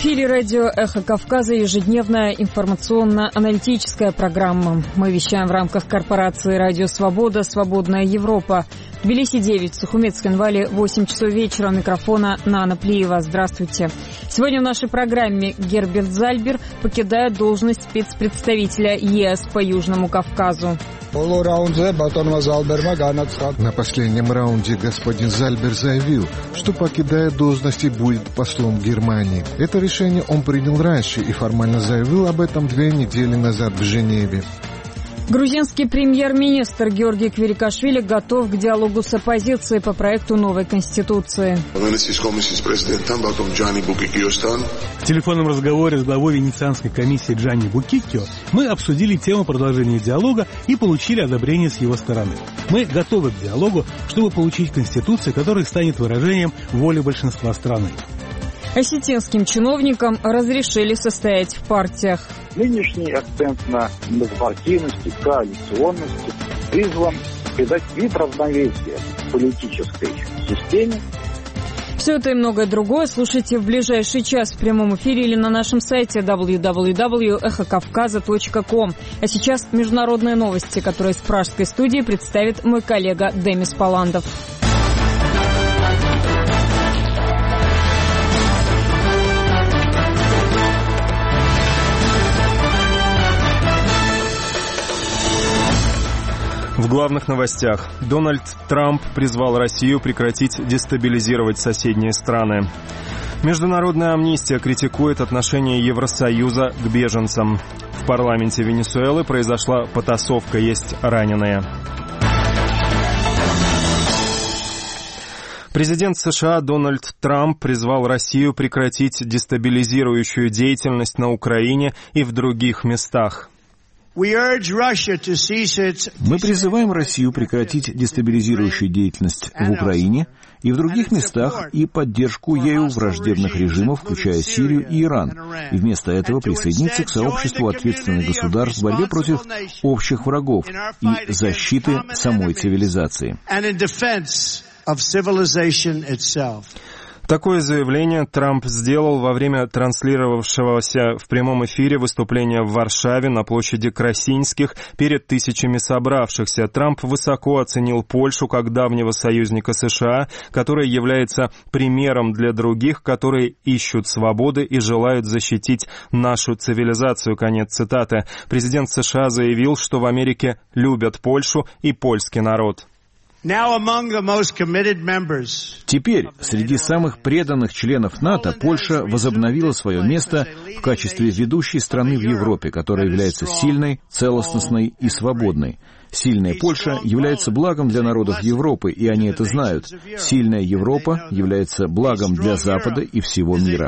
эфире радио «Эхо Кавказа» ежедневная информационно-аналитическая программа. Мы вещаем в рамках корпорации «Радио Свобода. Свободная Европа». В Тбилиси 9, в Сухумецк-Хинвале 8 часов вечера. У микрофона Нана Плиева. Здравствуйте. Сегодня в нашей программе Герберт Зальбер покидает должность спецпредставителя ЕС по Южному Кавказу. На последнем раунде господин Зальбер заявил, что покидает должность и будет послом Германии. Это решение он принял раньше и формально заявил об этом 2 недели назад в Женеве. Грузинский премьер-министр Георгий Квирикашвили готов к диалогу с оппозицией по проекту новой конституции. В телефонном разговоре с главой Венецианской комиссии Джанни Буккиккио мы обсудили тему продолжения диалога и получили одобрение с его стороны. Мы готовы к диалогу, чтобы получить конституцию, которая станет выражением воли большинства страны. Осетинским чиновникам разрешили состоять в партиях. Нынешний акцент на многопартийности, коалиционности призван придать вид равновесия политической системе. Все это и многое другое слушайте в ближайший час в прямом эфире или на нашем сайте www.эхокавказа.ком. А сейчас международные новости, которые из пражской студии представит мой коллега Демис Паландов. В главных новостях. Дональд Трамп призвал Россию прекратить дестабилизировать соседние страны. Международная амнистия критикует отношение Евросоюза к беженцам. В парламенте Венесуэлы произошла потасовка, есть раненые. Президент США Дональд Трамп призвал Россию прекратить дестабилизирующую деятельность на Украине и в других местах. Мы призываем Россию прекратить дестабилизирующую деятельность в Украине и в других местах и поддержку ею враждебных режимов, включая Сирию и Иран, и вместо этого присоединиться к сообществу ответственных государств в борьбе против общих врагов и защиты самой цивилизации. Такое заявление Трамп сделал во время транслировавшегося в прямом эфире выступления в Варшаве на площади Красинских перед тысячами собравшихся. Трамп высоко оценил Польшу как давнего союзника США, которая является примером для других, которые ищут свободы и желают защитить нашу цивилизацию. Конец цитаты. Президент США заявил, что в Америке любят Польшу и польский народ. Теперь среди самых преданных членов НАТО Польша возобновила свое место в качестве ведущей страны в Европе, которая является сильной, целостностной и свободной. Сильная Польша является благом для народов Европы, и они это знают. Сильная Европа является благом для Запада и всего мира.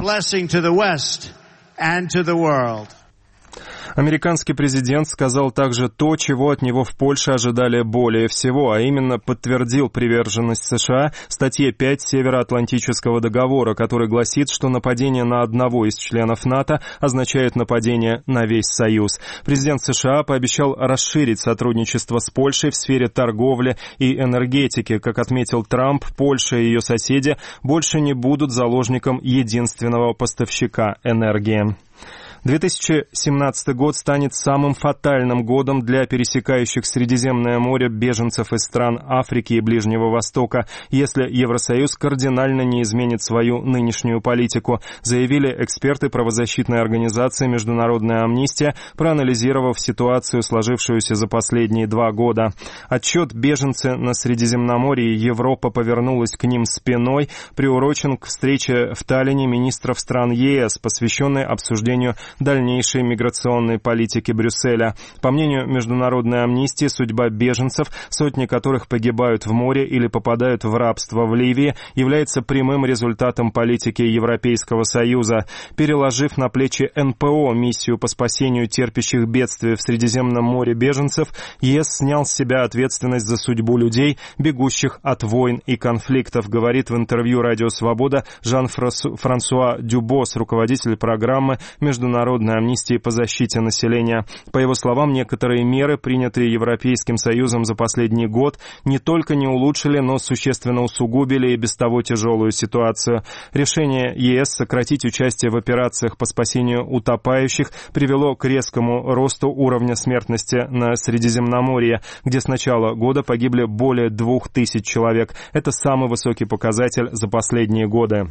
Американский президент сказал также то, чего от него в Польше ожидали более всего, а именно подтвердил приверженность США статье 5 Североатлантического договора, который гласит, что нападение на одного из членов НАТО означает нападение на весь Союз. Президент США пообещал расширить сотрудничество с Польшей в сфере торговли и энергетики. Как отметил Трамп, Польша и ее соседи больше не будут заложником единственного поставщика энергии. 2017 год станет самым фатальным годом для пересекающих Средиземное море беженцев из стран Африки и Ближнего Востока, если Евросоюз кардинально не изменит свою нынешнюю политику, заявили эксперты правозащитной организации «Международная амнистия», проанализировав ситуацию, сложившуюся за последние 2 года. Отчет «Беженцы на Средиземноморье. Европа повернулась к ним спиной» приурочен к встрече в Таллине министров стран ЕС, посвященной обсуждению дальнейшей миграционной политики Брюсселя. По мнению Международной амнистии, судьба беженцев, сотни которых погибают в море или попадают в рабство в Ливии, является прямым результатом политики Европейского Союза. Переложив на плечи НПО миссию по спасению терпящих бедствия в Средиземном море беженцев, ЕС снял с себя ответственность за судьбу людей, бегущих от войн и конфликтов, говорит в интервью «Радио Свобода» Жан-Франсуа Дюбос, руководитель программы Международной международной амнистии по защите населения. По его словам, некоторые меры, принятые Европейским Союзом за последний год, не только не улучшили, но существенно усугубили и без того тяжелую ситуацию. Решение ЕС сократить участие в операциях по спасению утопающих привело к резкому росту уровня смертности на Средиземноморье, где с начала года погибли более 2000 человек. Это самый высокий показатель за последние годы.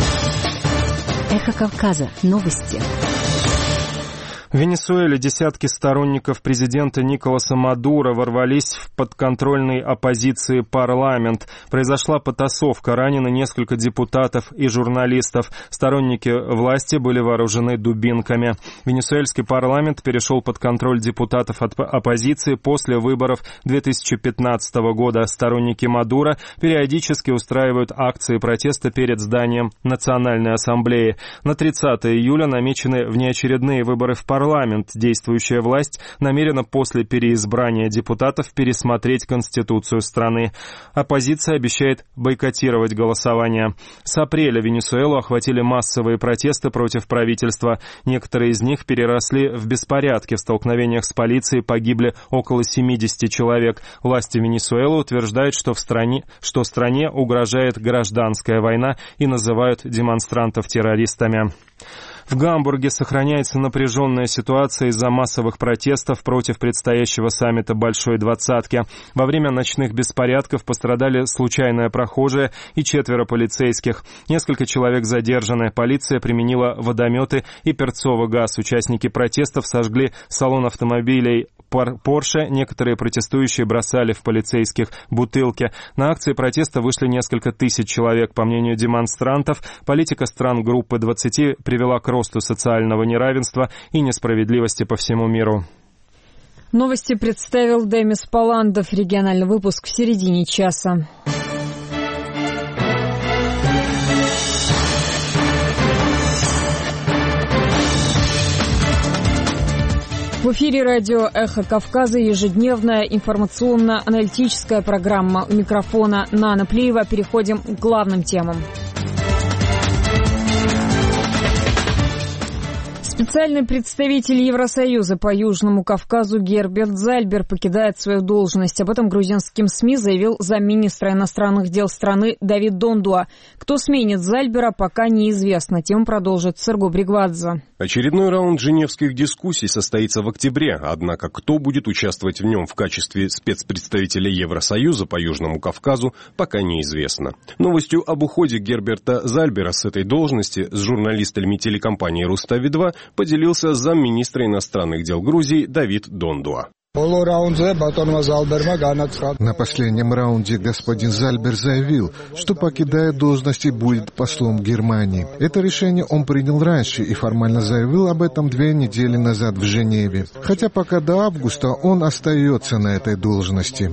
Эхо Кавказа. Новости. В Венесуэле десятки сторонников президента Николаса Мадуро ворвались в подконтрольный оппозиции парламент. Произошла потасовка, ранены несколько депутатов и журналистов. Сторонники власти были вооружены дубинками. Венесуэльский парламент перешел под контроль депутатов от оппозиции после выборов 2015 года. Сторонники Мадуро периодически устраивают акции протеста перед зданием Национальной ассамблеи. На 30 июля намечены внеочередные выборы в парламент. Действующая власть намерена после переизбрания депутатов пересмотреть Конституцию страны. Оппозиция обещает бойкотировать голосование. С апреля Венесуэлу охватили массовые протесты против правительства. Некоторые из них переросли в беспорядки. В столкновениях с полицией погибли около 70 человек. Власти Венесуэлы утверждают, что стране угрожает гражданская война и называют демонстрантов террористами. В Гамбурге сохраняется напряженная ситуация из-за массовых протестов против предстоящего саммита Большой Двадцатки. Во время ночных беспорядков пострадали случайная прохожая и 4 полицейских. Несколько человек задержаны. Полиция применила водометы и перцовый газ. Участники протестов сожгли салон автомобилей Порше. Некоторые протестующие бросали в полицейских бутылки. На акции протеста вышли несколько тысяч человек. По мнению демонстрантов, политика стран группы 20 привела к росту социального неравенства и несправедливости по всему миру. Новости представил Демис Паландов. Региональный выпуск в середине часа. В эфире радио «Эхо Кавказа» ежедневная информационно-аналитическая программа. У микрофона Нана Плиева. Переходим к главным темам. Специальный представитель Евросоюза по Южному Кавказу Герберт Зальбер покидает свою должность. Об этом грузинским СМИ заявил замминистра иностранных дел страны Давид Дондуа. Кто сменит Зальбера, пока неизвестно. Тему продолжит Серго Бригвадзе. Очередной раунд женевских дискуссий состоится в октябре, однако кто будет участвовать в нем в качестве спецпредставителя Евросоюза по Южному Кавказу, пока неизвестно. Новостью об уходе Герберта Зальбера с этой должности с журналистами телекомпании «Рустави-2» поделился замминистра иностранных дел Грузии Давид Дондуа. На последнем раунде господин Зальбер заявил, что, покидая должность, будет послом Германии. Это решение он принял раньше и формально заявил об этом 2 недели назад в Женеве. Хотя пока до августа он остается на этой должности.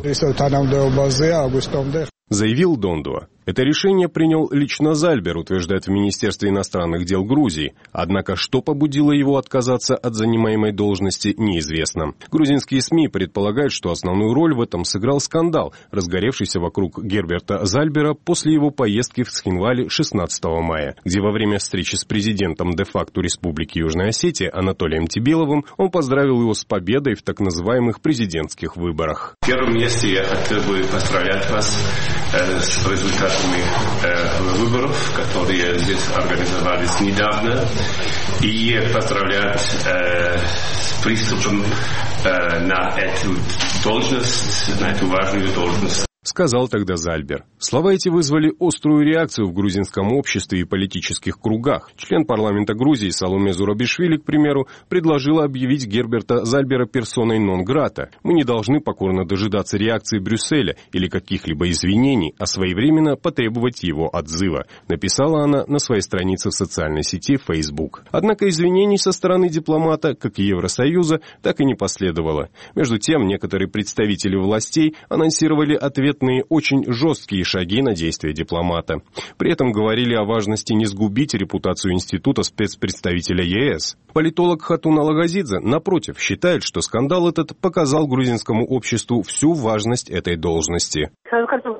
Заявил Дондуа. Это решение принял лично Зальбер, утверждает в Министерстве иностранных дел Грузии. Однако, что побудило его отказаться от занимаемой должности, неизвестно. Грузинские СМИ предполагают, что основную роль в этом сыграл скандал, разгоревшийся вокруг Герберта Зальбера после его поездки в Цхинвале 16 мая, где во время встречи с президентом де-факто Республики Южная Осетия Анатолием Тибеловым он поздравил его с победой в так называемых президентских выборах. В первом месте я хотел бы поздравить вас с результатами выборов, которые здесь организовались недавно, и поздравлять с приступом на эту должность, на эту важную должность. Сказал тогда Зальбер. Слова эти вызвали острую реакцию в грузинском обществе и политических кругах. Член парламента Грузии Саломе Зурабишвили, к примеру, предложила объявить Герберта Зальбера персоной нон-грата. Мы не должны покорно дожидаться реакции Брюсселя или каких-либо извинений, а своевременно потребовать его отзыва, написала она на своей странице в социальной сети Facebook. Однако извинений со стороны дипломата, как и Евросоюза, так и не последовало. Между тем, некоторые представители властей анонсировали ответные очень жесткие шаги на действия дипломата. При этом говорили о важности не сгубить репутацию института спецпредставителя ЕС. Политолог Хатун Алагазидзе, напротив, считает, что скандал этот показал грузинскому обществу всю важность этой должности.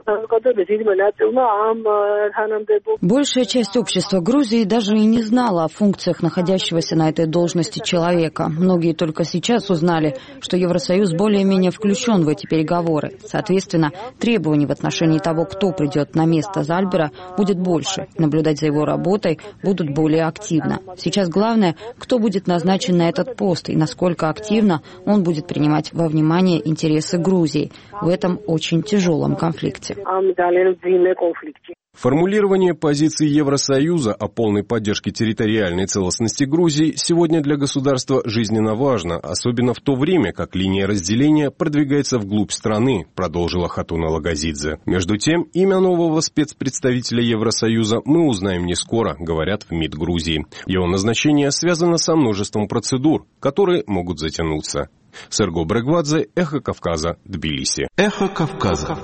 Большая часть общества Грузии даже и не знала о функциях находящегося на этой должности человека. Многие только сейчас узнали, что Евросоюз более-менее включен в эти переговоры. Соответственно, требований в отношении того, кто придет на место Зальбера, будет больше. Наблюдать за его работой будут более активно. Сейчас главное, кто будет назначен на этот пост и насколько активно он будет принимать во внимание интересы Грузии в этом очень тяжелом конфликте. Формулирование позиции Евросоюза о полной поддержке территориальной целостности Грузии сегодня для государства жизненно важно, особенно в то время, как линия разделения продвигается вглубь страны, продолжила Хатуна Лагазидзе. Между тем, имя нового спецпредставителя Евросоюза мы узнаем не скоро, говорят в МИД Грузии. Его назначение связано со множеством процедур, которые могут затянуться. Серго Брегвадзе, Эхо Кавказа, Тбилиси. Эхо Кавказа.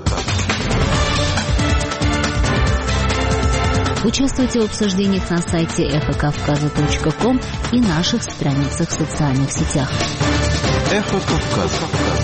Участвуйте в обсуждениях на сайте эхокавказа.ком и наших страницах в социальных сетях. Эхо Кавказа.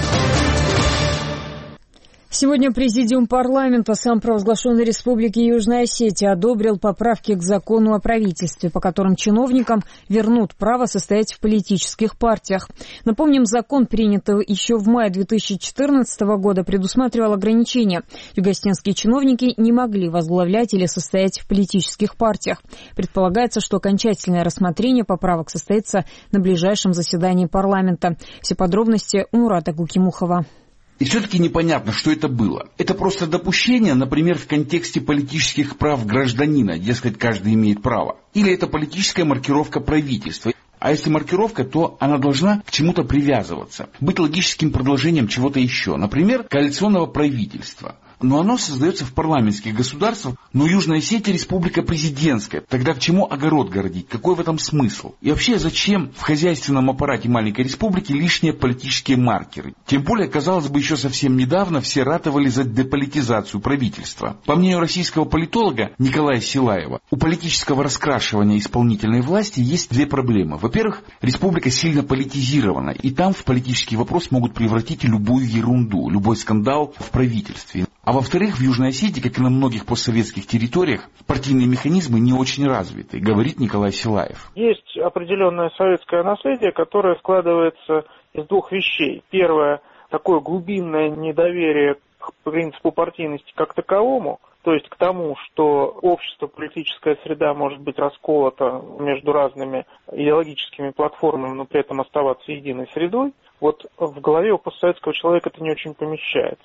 Сегодня Президиум парламента самопровозглашенной Республики Южная Осетия одобрил поправки к закону о правительстве, по которым чиновникам вернут право состоять в политических партиях. Напомним, закон, принятый еще в мае 2014 года, предусматривал ограничения. Югоосетинские чиновники не могли возглавлять или состоять в политических партиях. Предполагается, что окончательное рассмотрение поправок состоится на ближайшем заседании парламента. Все подробности у Мурата Гукимухова. И все-таки непонятно, что это было. Это просто допущение, например, в контексте политических прав гражданина, дескать, каждый имеет право. Или это политическая маркировка правительства. А если маркировка, то она должна к чему-то привязываться, быть логическим продолжением чего-то еще. Например, коалиционного правительства. Но оно создается в парламентских государствах, но Южная Осетия республика президентская. Тогда к чему огород городить? Какой в этом смысл? И вообще, зачем в хозяйственном аппарате маленькой республики лишние политические маркеры? Тем более, казалось бы, еще совсем недавно все ратовали за деполитизацию правительства. По мнению российского политолога Николая Силаева, у политического раскрашивания исполнительной власти есть две проблемы. Во-первых, республика сильно политизирована, и там в политический вопрос могут превратить любую ерунду, любой скандал в правительстве. А во-вторых, в Южной Осетии, как и на многих постсоветских территориях, партийные механизмы не очень развиты, говорит Николай Силаев. Есть определенное советское наследие, которое складывается из двух вещей. Первое – такое глубинное недоверие к принципу партийности как таковому, то есть к тому, что общество, политическая среда может быть расколота между разными идеологическими платформами, но при этом оставаться единой средой. Вот в голове у постсоветского человека это не очень помещается.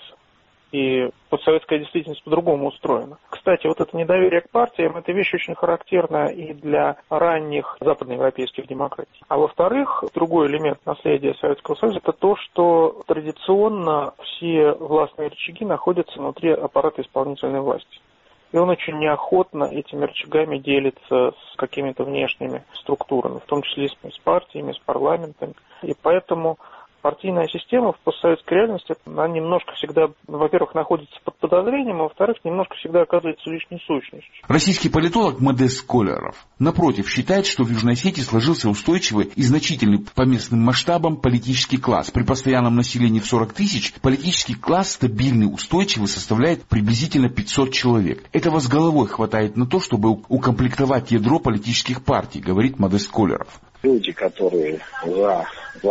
И постсоветская действительность по-другому устроена. Кстати, вот это недоверие к партиям, это вещь очень характерная и для ранних западноевропейских демократий. А во-вторых, другой элемент наследия Советского Союза – это то, что традиционно все властные рычаги находятся внутри аппарата исполнительной власти. И он очень неохотно этими рычагами делится с какими-то внешними структурами, в том числе с партиями, с парламентами. И поэтому партийная система в постсоветской реальности, она немножко всегда, во-первых, находится под подозрением, а во-вторых, немножко всегда оказывается лишней сущностью. Российский политолог Модест Колеров, напротив, считает, что в Южной Осетии сложился устойчивый и значительный по местным масштабам политический класс. При постоянном населении в 40 тысяч политический класс стабильный, устойчивый, составляет приблизительно 500 человек. Этого с головой хватает на то, чтобы укомплектовать ядро политических партий, говорит Модест Колеров. Люди, которые за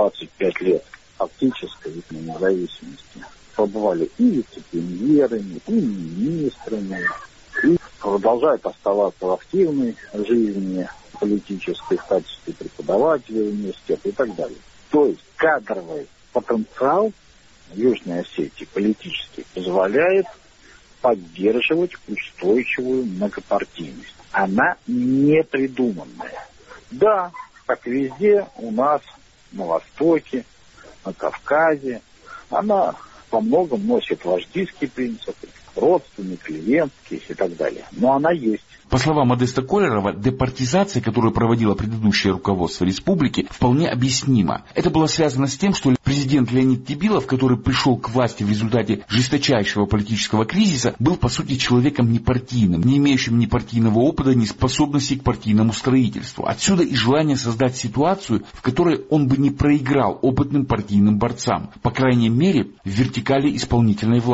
25 лет фактической независимости побывали и вице-премьерами, и министрами, и продолжают оставаться в активной жизни политической в качестве преподавателей университета и так далее. То есть кадровый потенциал Южной Осетии политически позволяет поддерживать устойчивую многопартийность. Она не придуманная. Да, как и везде у нас на Востоке, на Кавказе, она во многом носит вождистские принципы, родственные, клиентские и так далее. Но она есть. По словам Модеста Колерова, департизация, которую проводило предыдущее руководство республики, вполне объяснима. Это было связано с тем, что президент Леонид Тебилов, который пришел к власти в результате жесточайшего политического кризиса, был по сути человеком непартийным, не имеющим ни партийного опыта, ни способностей к партийному строительству. Отсюда и желание создать ситуацию, в которой он бы не проиграл опытным партийным борцам, по крайней мере в вертикали исполнительной власти.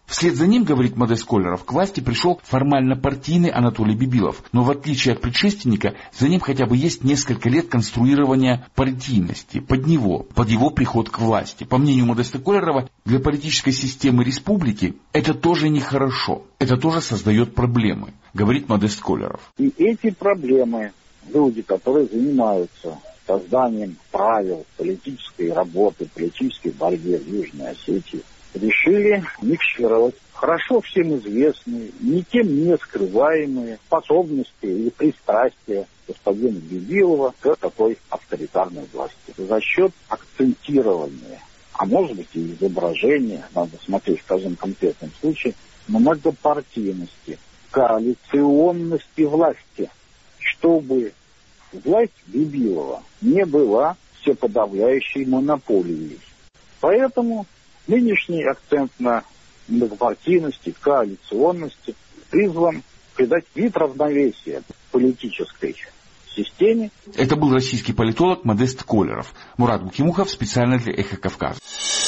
Вслед за ним, говорит Модест Коллеров, к власти пришел формально партийный Анатолий Бибилов, но в отличие от предшественника, за ним хотя бы есть несколько лет конструирования партийности под него, под его приход к власти. По мнению Модеста Коллерова, для политической системы республики это тоже нехорошо, это тоже создает проблемы, говорит Модест Коллеров. И эти проблемы люди, которые занимаются созданием правил политической работы, политической борьбы в Южной Осетии, решили микшировать хорошо всем известные, никем не скрываемые способности или пристрастия господина Бибилова к такой авторитарной власти. За счет акцентирования, а может быть и изображения, надо смотреть в каждом конкретном случае, многопартийности, коалиционности власти, чтобы власть Бибилова не была всеподавляющей монополией. Поэтому нынешний акцент на многопартийности, коалиционности призван придать вид равновесия политической системе. Это был российский политолог Модест Коллеров. Мурат Букимухов специально для «Эхо Кавказа».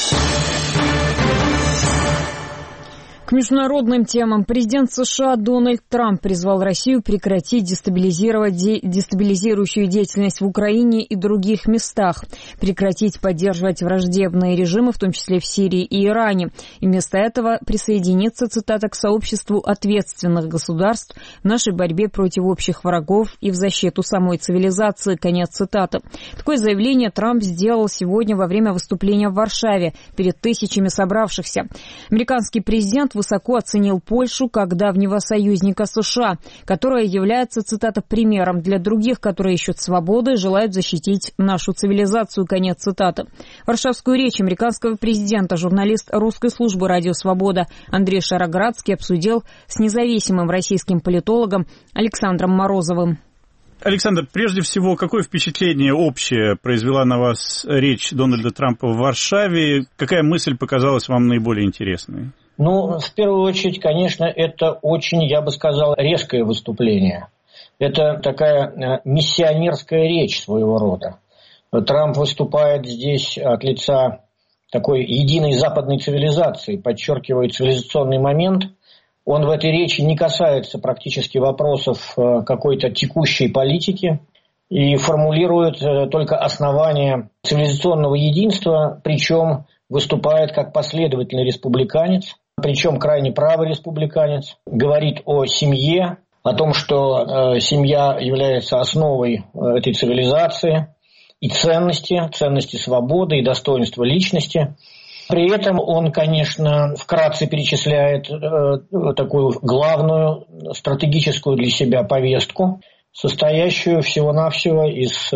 К международным темам. Президент США Дональд Трамп призвал Россию прекратить дестабилизирующую деятельность в Украине и других местах, прекратить поддерживать враждебные режимы, в том числе в Сирии и Иране, и вместо этого присоединиться, цитата, к сообществу ответственных государств в нашей борьбе против общих врагов и в защиту самой цивилизации, конец цитаты. Такое заявление Трамп сделал сегодня во время выступления в Варшаве перед тысячами собравшихся. Американский президент высоко оценил Польшу как давнего союзника США, которая является, цитата, примером для других, которые ищут свободы и желают защитить нашу цивилизацию, конец цитаты. Варшавскую речь американского президента журналист русской службы «Радио Свобода» Андрей Шароградский обсудил с независимым российским политологом Александром Морозовым. Александр, прежде всего, какое впечатление общее произвела на вас речь Дональда Трампа в Варшаве? Какая мысль показалась вам наиболее интересной? Ну, в первую очередь, конечно, это очень, я бы сказал, резкое выступление. Это такая миссионерская речь своего рода. Трамп выступает здесь от лица такой единой западной цивилизации, подчеркивает цивилизационный момент. Он в этой речи не касается практически вопросов какой-то текущей политики и формулирует только основания цивилизационного единства, причем выступает как последовательный республиканец, причем крайне правый республиканец, говорит о семье, о том, что семья является основой этой цивилизации и ценности свободы и достоинства личности. При этом он, конечно, вкратце перечисляет такую главную стратегическую для себя повестку, состоящую всего-навсего из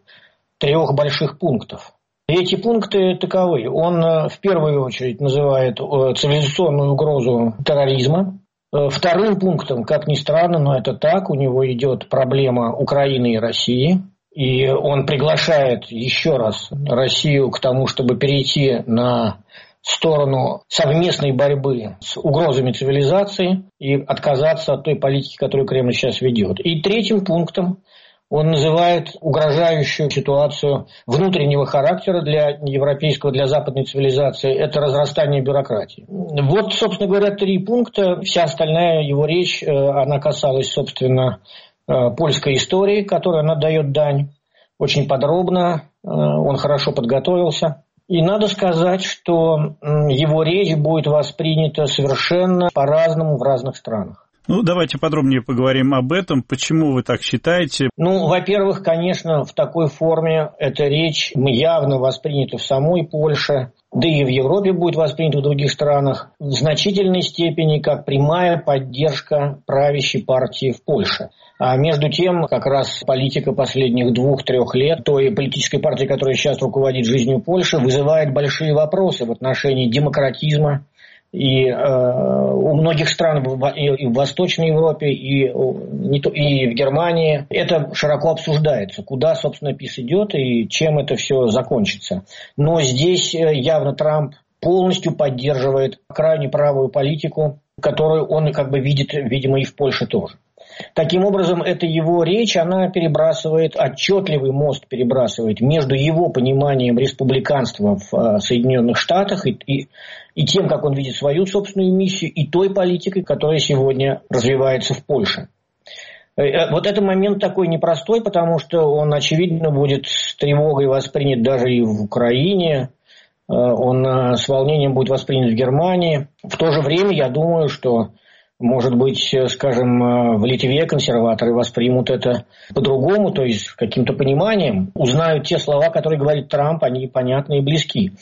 3 больших пунктов. И эти пункты таковы. Он в первую очередь называет цивилизационную угрозу терроризма. Вторым пунктом, как ни странно, но это так, у него идет проблема Украины и России. И он приглашает еще раз Россию к тому, чтобы перейти на сторону совместной борьбы с угрозами цивилизации и отказаться от той политики, которую Кремль сейчас ведет. И третьим пунктом он называет угрожающую ситуацию внутреннего характера для европейского, для западной цивилизации. Это разрастание бюрократии. Вот, собственно говоря, 3 пункта. Вся остальная его речь, она касалась, собственно, польской истории, которой она дает дань. Очень подробно, он хорошо подготовился. И надо сказать, что его речь будет воспринята совершенно по-разному в разных странах. Ну, давайте подробнее поговорим об этом. Почему вы так считаете? Ну, во-первых, конечно, в такой форме эта речь явно воспринята в самой Польше, да и в Европе будет воспринята в других странах, в значительной степени как прямая поддержка правящей партии в Польше. А между тем, как раз политика последних 2-3 лет той политической партии, которая сейчас руководит жизнью Польши, вызывает большие вопросы в отношении демократизма. И у многих стран и в Восточной Европе, и в Германии это широко обсуждается, куда, собственно, ПиS идет и чем это все закончится. Но здесь явно Трамп полностью поддерживает крайне правую политику, которую он как бы видит, видимо, и в Польше тоже. Таким образом, эта его речь, она перебрасывает, отчетливый мост перебрасывает между его пониманием республиканства в Соединенных Штатах и тем, как он видит свою собственную миссию, и той политикой, которая сегодня развивается в Польше. Вот этот момент такой непростой, потому что он, очевидно, будет с тревогой воспринят даже и в Украине, он с волнением будет воспринят в Германии. В то же время, я думаю, что, может быть, скажем, в Литве консерваторы воспримут это по-другому, то есть с каким-то пониманием, узнают те слова, которые говорит Трамп, они понятны и близки.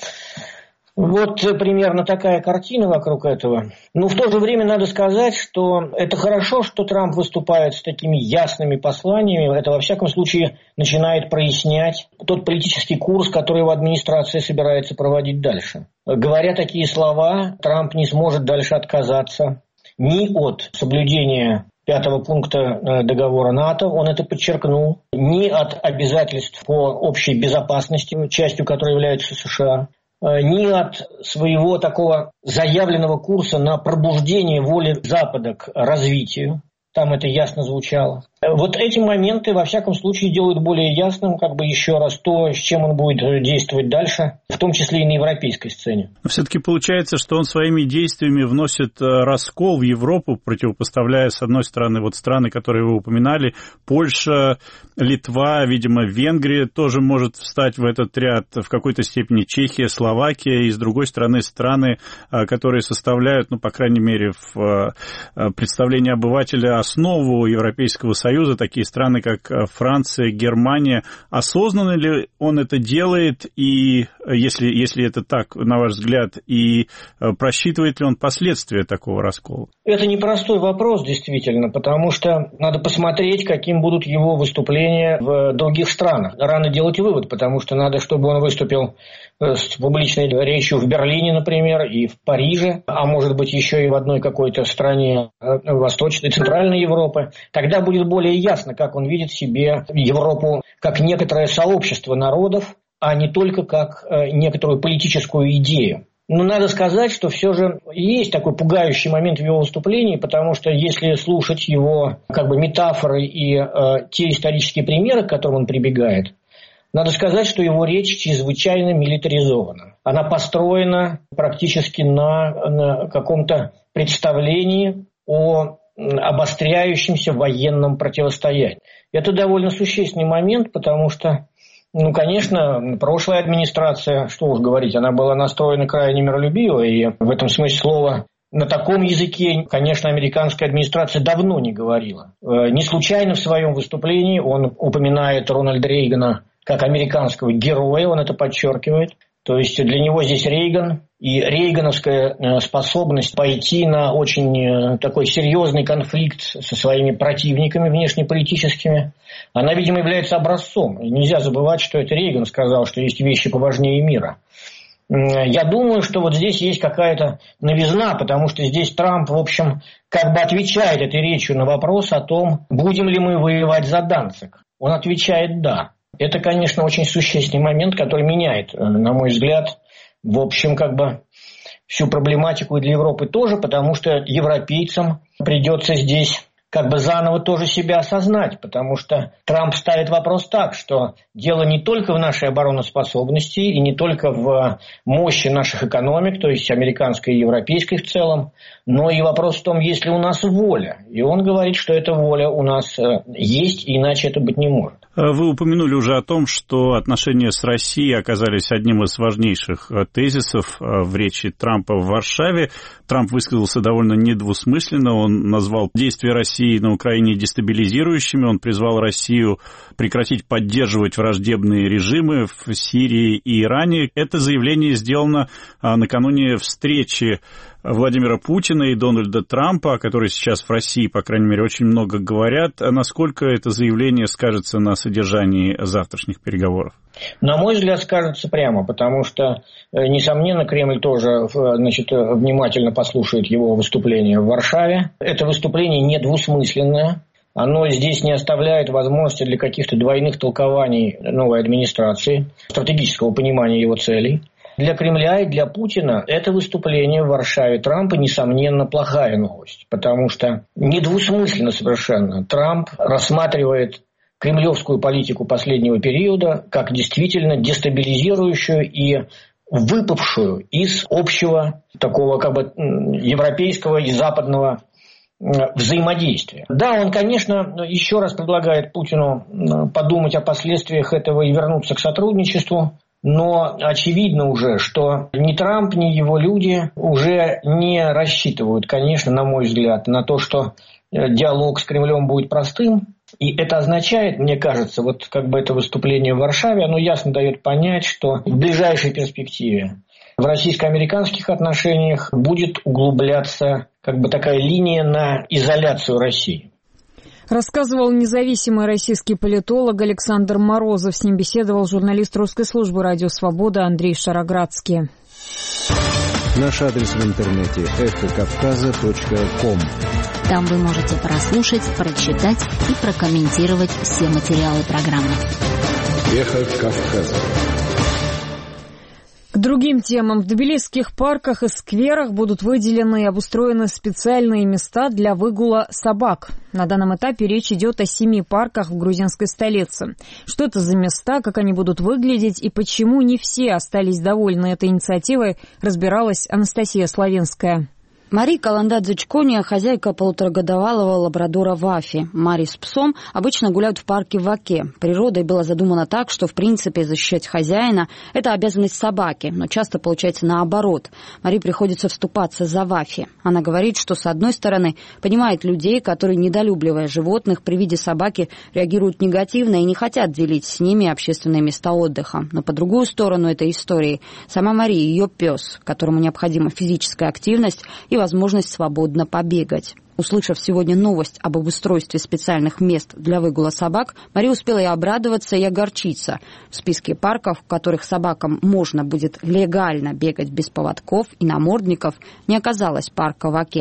Вот примерно такая картина вокруг этого. Но в то же время надо сказать, что это хорошо, что Трамп выступает с такими ясными посланиями. Это, во всяком случае, начинает прояснять тот политический курс, который его администрация собирается проводить дальше. Говоря такие слова, Трамп не сможет дальше отказаться ни от соблюдения 5-го пункта договора НАТО, он это подчеркнул, ни от обязательств по общей безопасности, частью которой является США, ни от своего такого заявленного курса на пробуждение воли Запада к развитию. Там это ясно звучало. Вот эти моменты, во всяком случае, делают более ясным, еще раз, то, с чем он будет действовать дальше, в том числе и на европейской сцене. Но все-таки получается, что он своими действиями вносит раскол в Европу, противопоставляя, с одной стороны, страны, которые вы упоминали, Польша, Литва, видимо, Венгрия тоже может встать в этот ряд, в какой-то степени Чехия, Словакия, и, с другой стороны, страны, которые составляют, по крайней мере, в представлении обывателя основу Европейского Союза, такие страны, как Франция, Германия. Осознанно ли он это делает, и если это так, на ваш взгляд, и просчитывает ли он последствия такого раскола? Это непростой вопрос, действительно, потому что надо посмотреть, каким будут его выступления в других странах. Рано делать вывод, потому что надо, чтобы он выступил с публичной речью в Берлине, например, и в Париже, а может быть еще и в одной какой-то стране Восточной, Центральной Европы. Тогда будет более ясно, как он видит себе Европу как некоторое сообщество народов, а не только как некоторую политическую идею. Но надо сказать, что все же есть такой пугающий момент в его выступлении, потому что если слушать его метафоры и те исторические примеры, к которым он прибегает, надо сказать, что его речь чрезвычайно милитаризована. Она построена практически на каком-то представлении о обостряющемся военном противостоянии. Это довольно существенный момент, потому что, конечно, прошлая администрация, что уж говорить, она была настроена крайне миролюбиво, и в этом смысле слова на таком языке, конечно, американская администрация давно не говорила. Не случайно в своем выступлении он упоминает Рональда Рейгана как американского героя, он это подчеркивает. То есть для него здесь Рейган и рейгановская способность пойти на очень такой серьезный конфликт со своими противниками внешнеполитическими, она, видимо, является образцом. И нельзя забывать, что это Рейган сказал, что есть вещи поважнее мира. Я думаю, что вот здесь есть какая-то новизна, потому что здесь Трамп, в общем, отвечает этой речью на вопрос о том, будем ли мы воевать за Данциг. Он отвечает «да». Это, конечно, очень существенный момент, который меняет, на мой взгляд, в общем, всю проблематику и для Европы тоже, потому что европейцам придется здесь заново тоже себя осознать, потому что Трамп ставит вопрос так, что дело не только в нашей обороноспособности и не только в мощи наших экономик, то есть американской и европейской в целом, но и вопрос в том, есть ли у нас воля. И он говорит, что эта воля у нас есть, и иначе это быть не может. Вы упомянули уже о том, что отношения с Россией оказались одним из важнейших тезисов в речи Трампа в Варшаве. Трамп высказался довольно недвусмысленно. Он назвал действия России на Украине дестабилизирующими. Он призвал Россию прекратить поддерживать враждебные режимы в Сирии и Иране. Это заявление сделано накануне встречи Владимира Путина и Дональда Трампа, о которой сейчас в России, по крайней мере, очень много говорят. Насколько это заявление скажется на содержании завтрашних переговоров? На мой взгляд, скажется прямо, потому что, несомненно, Кремль тоже внимательно послушает его выступление в Варшаве. Это выступление недвусмысленное. Оно здесь не оставляет возможности для каких-то двойных толкований новой администрации, стратегического понимания его целей. Для Кремля и для Путина это выступление в Варшаве Трампа, несомненно, плохая новость, потому что недвусмысленно совершенно Трамп рассматривает кремлевскую политику последнего периода как действительно дестабилизирующую и выпавшую из общего такого как бы европейского и западного взаимодействия. Да, он, конечно, еще раз предлагает Путину подумать о последствиях этого и вернуться к сотрудничеству, но очевидно уже, что ни Трамп, ни его люди уже не рассчитывают, конечно, на мой взгляд, на то, что диалог с Кремлем будет простым. И это означает, мне кажется, вот как бы это выступление в Варшаве, оно ясно дает понять, что в ближайшей перспективе в российско-американских отношениях будет углубляться как бы такая линия на изоляцию России. Рассказывал независимый российский политолог Александр Морозов. С ним беседовал журналист русской службы «Радио Свобода» Андрей Шароградский. Наш адрес в интернете – эхокавказа.ком. Там вы можете прослушать, прочитать и прокомментировать все материалы программы. Эхо Кавказа. К другим темам. В тбилисских парках и скверах будут выделены и обустроены специальные места для выгула собак. На данном этапе речь идет о 7 парках в грузинской столице. Что это за места, как они будут выглядеть и почему не все остались довольны этой инициативой, разбиралась Анастасия Славинская. Мари Каландадзе-Чкония – хозяйка полуторагодовалого лабрадора Вафи. Мари с псом обычно гуляют в парке в Оке. Природой было задумано так, что в принципе защищать хозяина – это обязанность собаки, но часто получается наоборот. Мари приходится вступаться за Вафи. Она говорит, что с одной стороны понимает людей, которые, недолюбливая животных, при виде собаки реагируют негативно и не хотят делить с ними общественные места отдыха. Но по другую сторону этой истории сама Мари и ее пес, которому необходима физическая активность и возможность свободно побегать. Услышав сегодня новость об обустройстве специальных мест для выгула собак, Мария успела и обрадоваться, и огорчиться. В списке парков, в которых собакам можно будет легально бегать без поводков и намордников, не оказалось парка в Оке.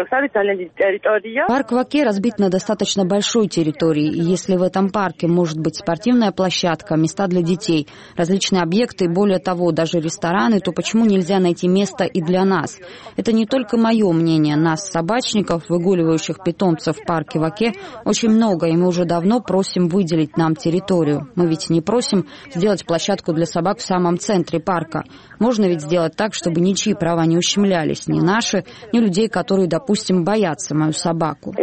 Парк в Оке разбит на достаточно большой территории, и если в этом парке может быть спортивная площадка, места для детей, различные объекты и, более того, даже рестораны, то почему нельзя найти место и для нас? Это не только мое мнение. Нас, собачников, выгуливающих питомцев в парке в Оке, очень много, и мы уже давно просим выделить нам территорию. Мы ведь не просим сделать площадку для собак в самом центре парка. Можно ведь сделать так, чтобы ничьи права не ущемлялись, ни наши, ни людей, которые, допустим, боятся мою собаку.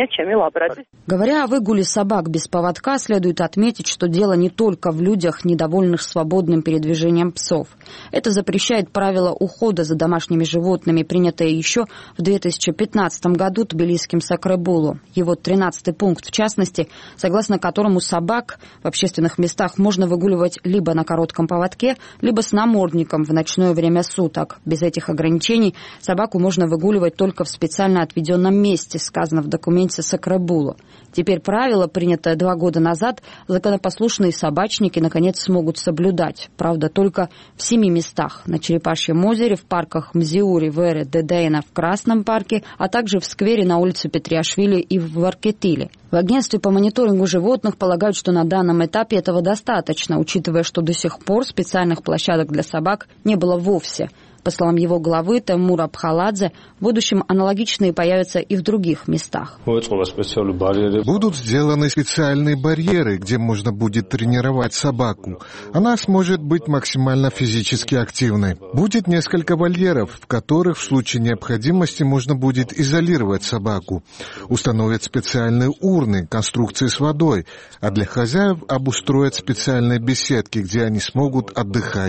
Говоря о выгуле собак без поводка, следует отметить, что дело не только в людях, недовольных свободным передвижением псов. Это запрещает правило ухода за домашними животными, принятое еще в 2015 году тбилисским Сакребулу. Его 13-й пункт, в частности, согласно которому собак в общественных местах можно выгуливать либо на коротком поводке, либо с намордником в ночное время суток. Без этих ограничений собаку можно выгуливать только в специально отведенном месте, сказано в документе Сакребулу. Теперь правило, принятое 2 года назад, законопослушные собачники наконец смогут соблюдать. Правда, только в 7 местах. На Черепашьем озере, в парках Мзиури, Вере, Дедейна, в Красном парке, а также в сквере на улице Петриашвили и в Варкетиле. В агентстве по мониторингу животных полагают, что на данном этапе этого достаточно, учитывая, что до сих пор специальных площадок для собак не было вовсе. По словам его главы Темура Пхаладзе, в будущем аналогичные появятся и в других местах. Будут сделаны специальные барьеры, где можно будет тренировать собаку. Она сможет быть максимально физически активной. Будет несколько вольеров, в которых в случае необходимости можно будет изолировать собаку. Установят специальные урны, конструкции с водой, а для хозяев обустроят специальные беседки, где они смогут отдыхать.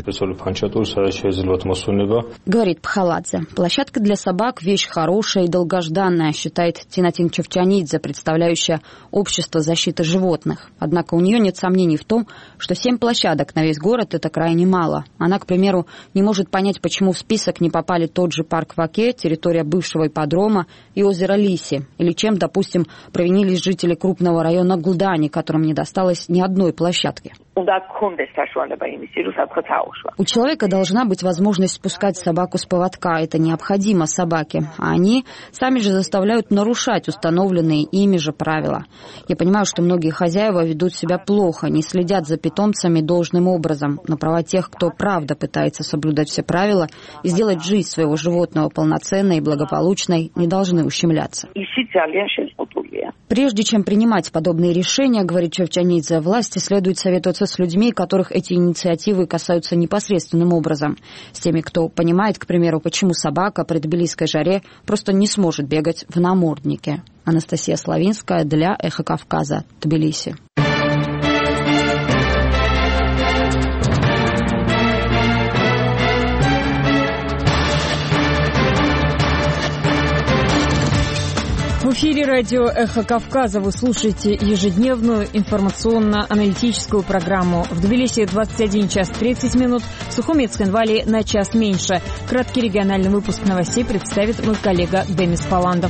Говорит Пхаладзе. Площадка для собак – вещь хорошая и долгожданная, считает Тинатин Чевчанидзе, представляющая общество защиты животных. Однако у нее нет сомнений в том, что 7 площадок на весь город – это крайне мало. Она, к примеру, не может понять, почему в список не попали тот же парк в Оке, территория бывшего ипподрома и озеро Лиси, или чем, допустим, провинились жители крупного района Гулдани, которым не досталось ни одной площадки. У человека должна быть возможность спускать собаку с поводка. Это необходимо собаке. А они сами же заставляют нарушать установленные ими же правила. Я понимаю, что многие хозяева ведут себя плохо, не следят за питомцами должным образом. Но права тех, кто правда пытается соблюдать все правила и сделать жизнь своего животного полноценной и благополучной, не должны ущемляться. Прежде чем принимать подобные решения, говорит Чевчанидзе, власти следует советоваться с людьми, которых эти инициативы касаются непосредственным образом. С теми, кто понимает, к примеру, почему собака при тбилисской жаре просто не сможет бегать в наморднике. Анастасия Славинская для «Эхо Кавказа», Тбилиси. В эфире радио «Эхо Кавказа» вы слушаете ежедневную информационно-аналитическую программу. В Тбилиси 21 час 30 минут, в Сухумецк-Энвали на час меньше. Краткий региональный выпуск новостей представит мой коллега Демис Паландов.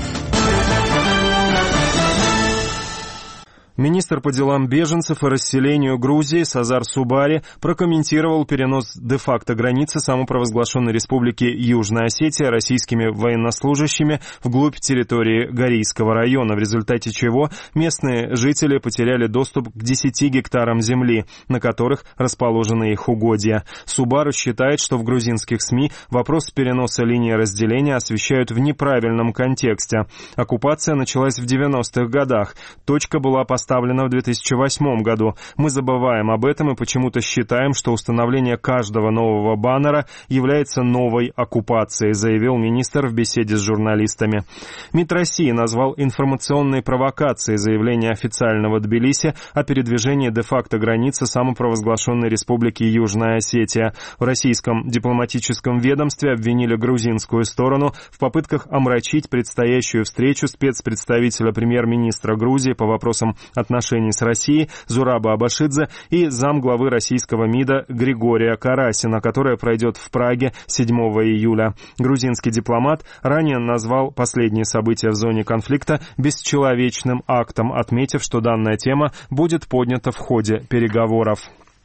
Министр по делам беженцев и расселению Грузии Сазар Субари прокомментировал перенос де-факто границы самопровозглашенной республики Южная Осетия российскими военнослужащими вглубь территории Горийского района, в результате чего местные жители потеряли доступ к 10 гектарам земли, на которых расположены их угодья. Субару считает, что в грузинских СМИ вопрос переноса линии разделения освещают в неправильном контексте. Оккупация началась в 90-х годах. Точка была поставлена в 2008 году. Мы забываем об этом и почему-то считаем, что установление каждого нового баннера является новой оккупацией, заявил министр в беседе с журналистами. МИД России назвал информационной провокацией заявление официального Тбилиси о передвижении де-факто границы самопровозглашенной республики Южная Осетия. В российском дипломатическом ведомстве обвинили грузинскую сторону в попытках омрачить предстоящую встречу спецпредставителя премьер-министра Грузии по вопросам отношений с Россией Зураба Абашидзе и замглавы российского МИДа Григория Карасина, которая пройдет в Праге 7 июля. Грузинский дипломат ранее назвал последние события в зоне конфликта бесчеловечным актом, отметив, что данная тема будет поднята в ходе переговоров.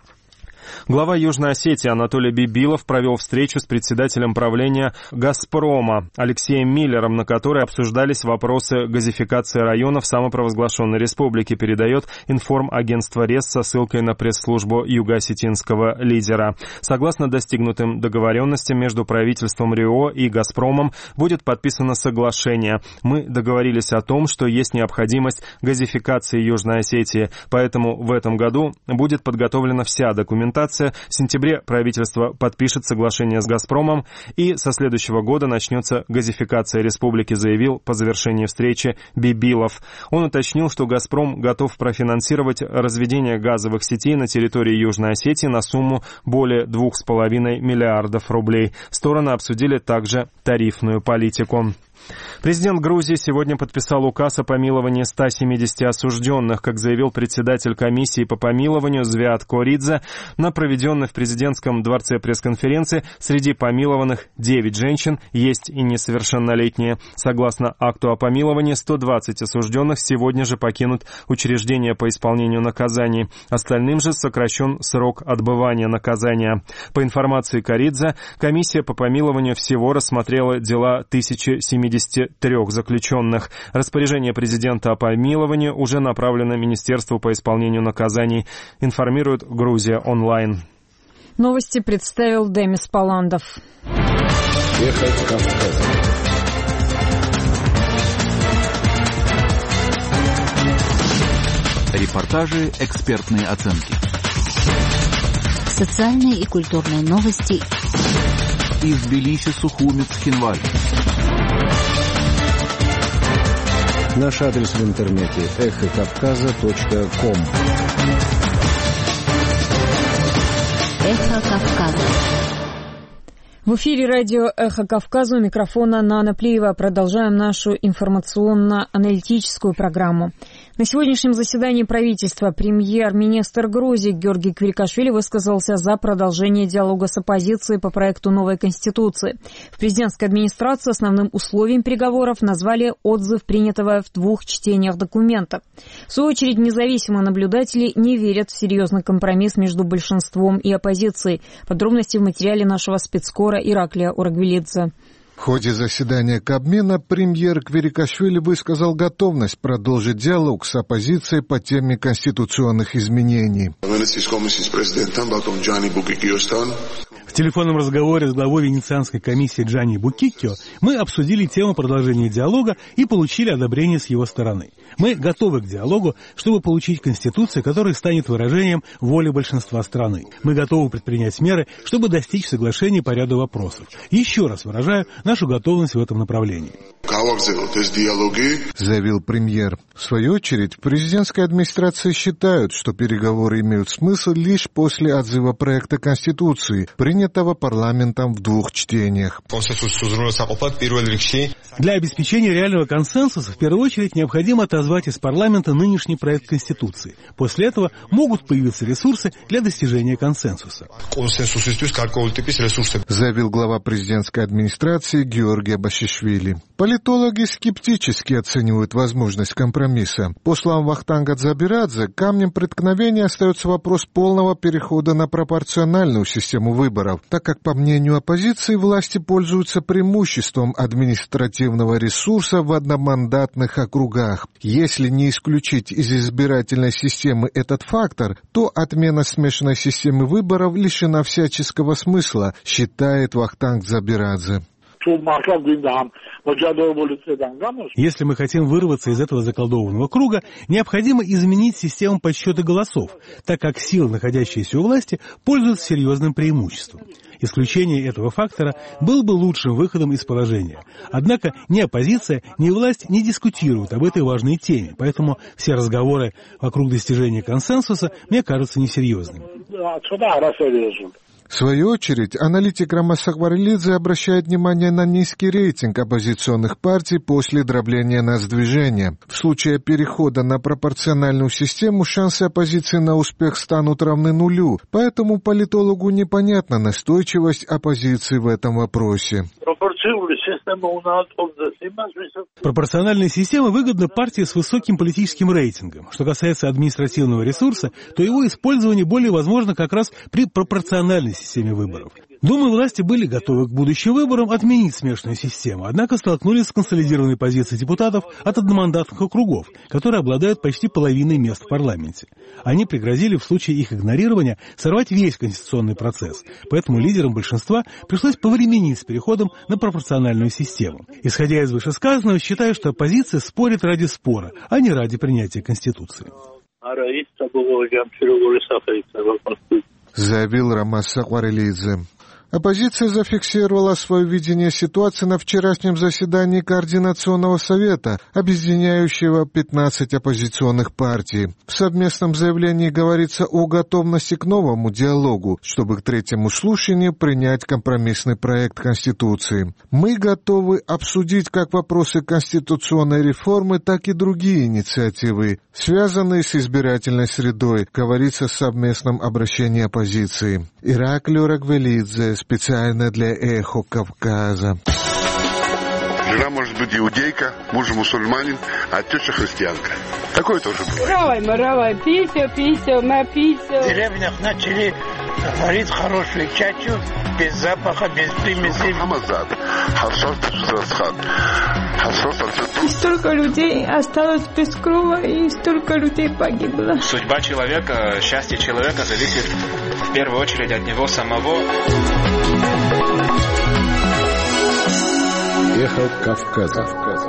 Глава Южной Осетии Анатолий Бибилов провел встречу с председателем правления «Газпрома» Алексеем Миллером, на которой обсуждались вопросы газификации районов самопровозглашенной республики, передает информагентство РЕС со ссылкой на пресс-службу юго-осетинского лидера. Согласно достигнутым договоренностям между правительством РИО и «Газпромом» будет подписано соглашение. Мы договорились о том, что есть необходимость газификации Южной Осетии, поэтому в этом году будет подготовлена вся документация. В сентябре правительство подпишет соглашение с «Газпромом», и со следующего года начнется газификация республики, заявил по завершении встречи Бибилов. Он уточнил, что «Газпром» готов профинансировать разведение газовых сетей на территории Южной Осетии на сумму более 2,5 миллиардов рублей. Стороны обсудили также тарифную политику. Президент Грузии сегодня подписал указ о помиловании 170 осужденных. Как заявил председатель комиссии по помилованию Звиат Коридзе, на проведенной в президентском дворце пресс-конференции среди помилованных 9 женщин, есть и несовершеннолетние. Согласно акту о помиловании, 120 осужденных сегодня же покинут учреждение по исполнению наказаний. Остальным же сокращен срок отбывания наказания. По информации Коридзе, комиссия по помилованию всего рассмотрела дела 1073 заключенных. Распоряжение президента о помиловании уже направлено Министерству по исполнению наказаний, информирует Грузия онлайн. Новости представил Демис Паландов. Эхо Кавказа. Репортажи, экспертные оценки. Социальные и культурные новости. Из Тбилиси, Сухумецк-Энвали. Наш адрес в интернете эхокавказа.ком. Эхо Кавказа. В эфире радио «Эхо Кавказа», у микрофона Нана Плиева. Продолжаем нашу информационно-аналитическую программу. На сегодняшнем заседании правительства премьер-министр Грузии Георгий Квирикашвили высказался за продолжение диалога с оппозицией по проекту новой Конституции. В президентской администрации основным условием переговоров назвали отзыв принятого в 2 чтениях документа. В свою очередь, независимые наблюдатели не верят в серьезный компромисс между большинством и оппозицией. Подробности в материале нашего спецкора Ираклия Урагвелидзе. В ходе заседания Кабмина премьер Квирикашвили высказал готовность продолжить диалог с оппозицией по теме конституционных изменений. В телефонном разговоре с главой Венецианской комиссии Джанни Букиккио мы обсудили тему продолжения диалога и получили одобрение с его стороны. Мы готовы к диалогу, чтобы получить Конституцию, которая станет выражением воли большинства страны. Мы готовы предпринять меры, чтобы достичь соглашения по ряду вопросов. Еще раз выражаю нашу готовность в этом направлении. Заявил премьер. В свою очередь, в президентской администрации считают, что переговоры имеют смысл лишь после отзыва проекта Конституции, принятого парламентом в 2 чтениях. Для обеспечения реального консенсуса в первую очередь необходимо отозвать из парламента нынешний проект Конституции. После этого могут появиться ресурсы для достижения консенсуса. Заявил глава президентской администрации Георгий Башишвили. Политологи скептически оценивают возможность компромисса. По словам Вахтанга Дзабирадзе, камнем преткновения остается вопрос полного перехода на пропорциональную систему выборов, так как, по мнению оппозиции, власти пользуются преимуществом административного ресурса в одномандатных округах. Если не исключить из избирательной системы этот фактор, то отмена смешанной системы выборов лишена всяческого смысла, считает Вахтанг Дзабирадзе. Если мы хотим вырваться из этого заколдованного круга, необходимо изменить систему подсчета голосов, так как силы, находящиеся у власти, пользуются серьезным преимуществом. Исключение этого фактора было бы лучшим выходом из положения. Однако ни оппозиция, ни власть не дискутируют об этой важной теме, поэтому все разговоры вокруг достижения консенсуса мне кажутся несерьезными. В свою очередь, аналитик Рамас Сакварелидзе обращает внимание на низкий рейтинг оппозиционных партий после дробления нацдвижения. В случае перехода на пропорциональную систему шансы оппозиции на успех станут равны нулю, поэтому политологу непонятна настойчивость оппозиции в этом вопросе. Пропорциональная система выгодна партии с высоким политическим рейтингом. Что касается административного ресурса, то его использование более возможно как раз при пропорциональной системе выборов. Думаю, власти были готовы к будущим выборам отменить смешанную систему, однако столкнулись с консолидированной позицией депутатов от одномандатных округов, которые обладают почти половиной мест в парламенте. Они пригрозили в случае их игнорирования сорвать весь конституционный процесс, поэтому лидерам большинства пришлось повременить с переходом на пропорциональную систему. Исходя из вышесказанного, считаю, что оппозиция спорит ради спора, а не ради принятия Конституции. Заявил Рамас Сакварелидзе. Оппозиция зафиксировала свое видение ситуации на вчерашнем заседании Координационного совета, объединяющего 15 оппозиционных партий. В совместном заявлении говорится о готовности к новому диалогу, чтобы к 3-му слушанию принять компромиссный проект Конституции. Мы готовы обсудить как вопросы конституционной реформы, так и другие инициативы, связанные с избирательной средой, говорится в совместном обращении оппозиции. Ираклий Урагвелидзе, специально для «Эхо Кавказа». Жена может быть иудейка, муж мусульманин, а теща христианка. Такое тоже бывает. Равай, пися, на пися. В деревнях начали варить хорошую чачу, без запаха, без примесей. И столько людей осталось без крова, и столько людей погибло. Судьба человека, счастье человека зависит в первую очередь от него самого. Эхо Кавказа.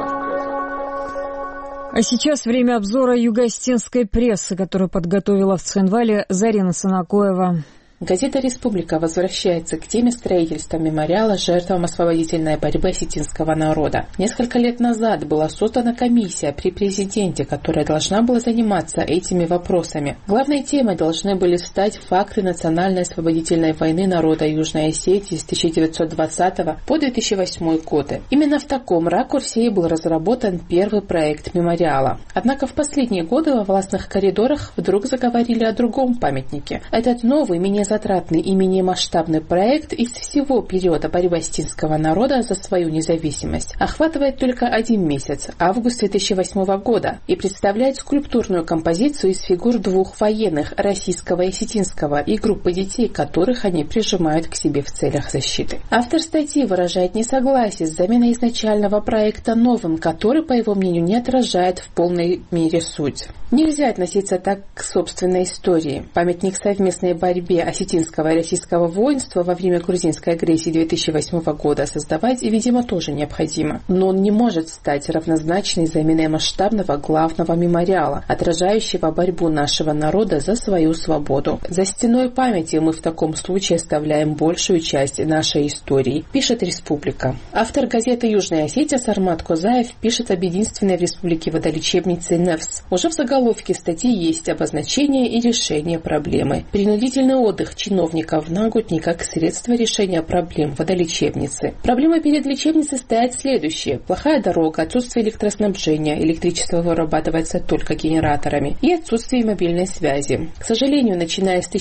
А сейчас время обзора юго-осетинской прессы, которую подготовила в Цхинвале Зарина Санакоева. Газета «Республика» возвращается к теме строительства мемориала жертвам освободительной борьбы осетинского народа. Несколько лет назад была создана комиссия при президенте, которая должна была заниматься этими вопросами. Главной темой должны были стать факты национальной освободительной войны народа Южной Осетии с 1920 по 2008 годы. Именно в таком ракурсе и был разработан первый проект мемориала. Однако в последние годы во властных коридорах вдруг заговорили о другом памятнике. Этот новый, менее затратный и менее масштабный проект из всего периода борьбы осетинского народа за свою независимость охватывает только 1 месяц, август 2008 года, и представляет скульптурную композицию из фигур 2 военных, российского и осетинского, и группы детей, которых они прижимают к себе в целях защиты. Автор статьи выражает несогласие с заменой изначального проекта новым, который, по его мнению, не отражает в полной мере суть. Нельзя относиться так к собственной истории. Памятник совместной борьбе осетинского и российского воинства во время грузинской агрессии 2008 года создавать, видимо, тоже необходимо. Но он не может стать равнозначной заменой масштабного главного мемориала, отражающего борьбу нашего народа за свою свободу. За стеной памяти мы в таком случае оставляем большую часть нашей истории, пишет «Республика». Автор газеты «Южная Осетия» Сармат Козаев пишет об единственной в республике водолечебнице НЭФС. Уже в заголовке статьи есть обозначение и решение проблемы. Принудительный отдых чиновников в Нагутне как средство решения проблем водолечебницы. Проблема перед лечебницей стоит следующая. Плохая дорога, отсутствие электроснабжения, электричество вырабатывается только генераторами, и отсутствие мобильной связи. К сожалению, начиная с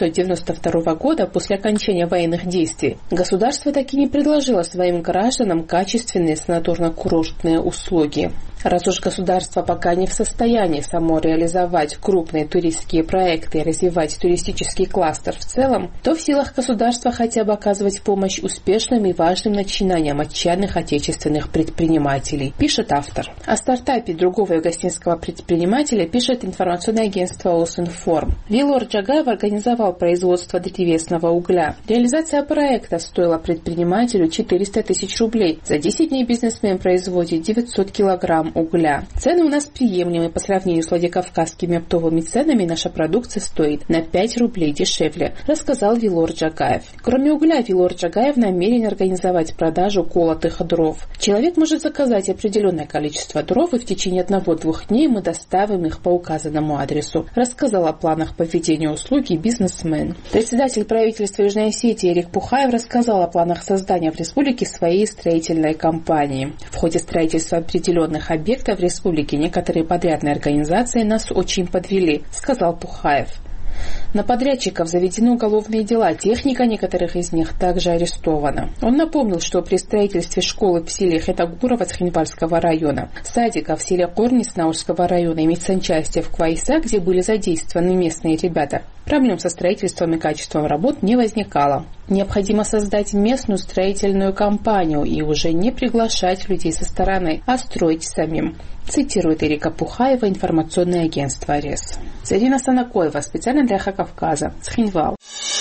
1992 года, после окончания военных действий, государство так и не предложило своим гражданам качественные санаторно-курортные услуги. Раз уж государство пока не в состоянии само реализовать крупные туристские проекты и развивать туристический кластер в целом, то в силах государства хотя бы оказывать помощь успешным и важным начинаниям отчаянных отечественных предпринимателей, пишет автор. О стартапе другого югославского предпринимателя пишет информационное агентство «Осинформ». Вилор Джагаев организовал производство древесного угля. Реализация проекта стоила предпринимателю 400 тысяч рублей. За 10 дней бизнесмен производит 900 килограмм угля. Цены у нас приемлемые. По сравнению с владикавказскими оптовыми ценами наша продукция стоит на 5 рублей дешевле, рассказал Вилор Джагаев. Кроме угля, Вилор Джагаев намерен организовать продажу колотых дров. Человек может заказать определенное количество дров, и в течение 1-2 дней мы доставим их по указанному адресу, рассказал о планах по введению услуги бизнесмен. Председатель правительства Южной Осетии Эрик Пухаев рассказал о планах создания в республике своей строительной компании. В ходе строительства определенных объектов в республике некоторые подрядные организации нас очень подвели, сказал Пухаев. На подрядчиков заведены уголовные дела, техника некоторых из них также арестована. Он напомнил, что при строительстве школы в селе Хетагурова Цхинвальского района, садика в селе Корнис Наурского района и медсанчасти в Квайса, где были задействованы местные ребята, проблем со строительством и качеством работ не возникало. Необходимо создать местную строительную компанию и уже не приглашать людей со стороны, а строить самим, цитирует Эрика Пухаева информационное агентство РЕС. Зарина Санакоева, специально для «Эхо Кавказа», Цхинвал.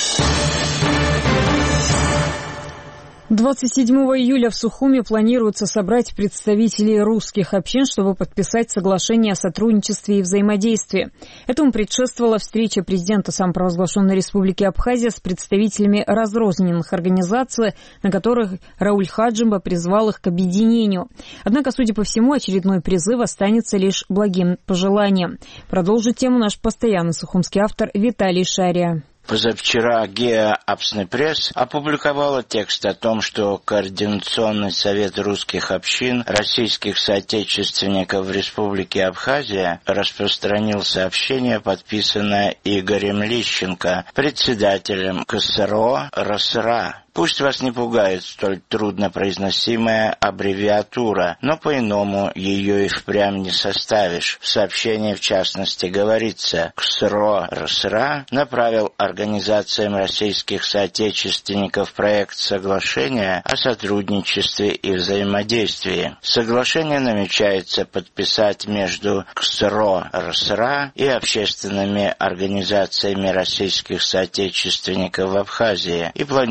27 июля в Сухуми планируется собрать представителей русских общин, чтобы подписать соглашение о сотрудничестве и взаимодействии. Этому предшествовала встреча президента самопровозглашенной Республики Абхазия с представителями разрозненных организаций, на которых Рауль Хаджимба призвал их к объединению. Однако, судя по всему, очередной призыв останется лишь благим пожеланием. Продолжит тему наш постоянный сухумский автор Виталий Шария. Позавчера ГЕА «Апснепресс» опубликовала текст о том, что Координационный совет русских общин российских соотечественников в Республике Абхазия распространил сообщение, подписанное Игорем Лищенко, председателем КСРО РСРА. Пусть вас не пугает столь труднопроизносимая аббревиатура, но по-иному ее и впрямь не составишь. В сообщении, в частности, говорится: КСРО РСРА направил организациям российских соотечественников проект соглашения о сотрудничестве и взаимодействии. Соглашение намечается подписать между КСРО РСРА и общественными организациями российских соотечественников в Абхазии и планируется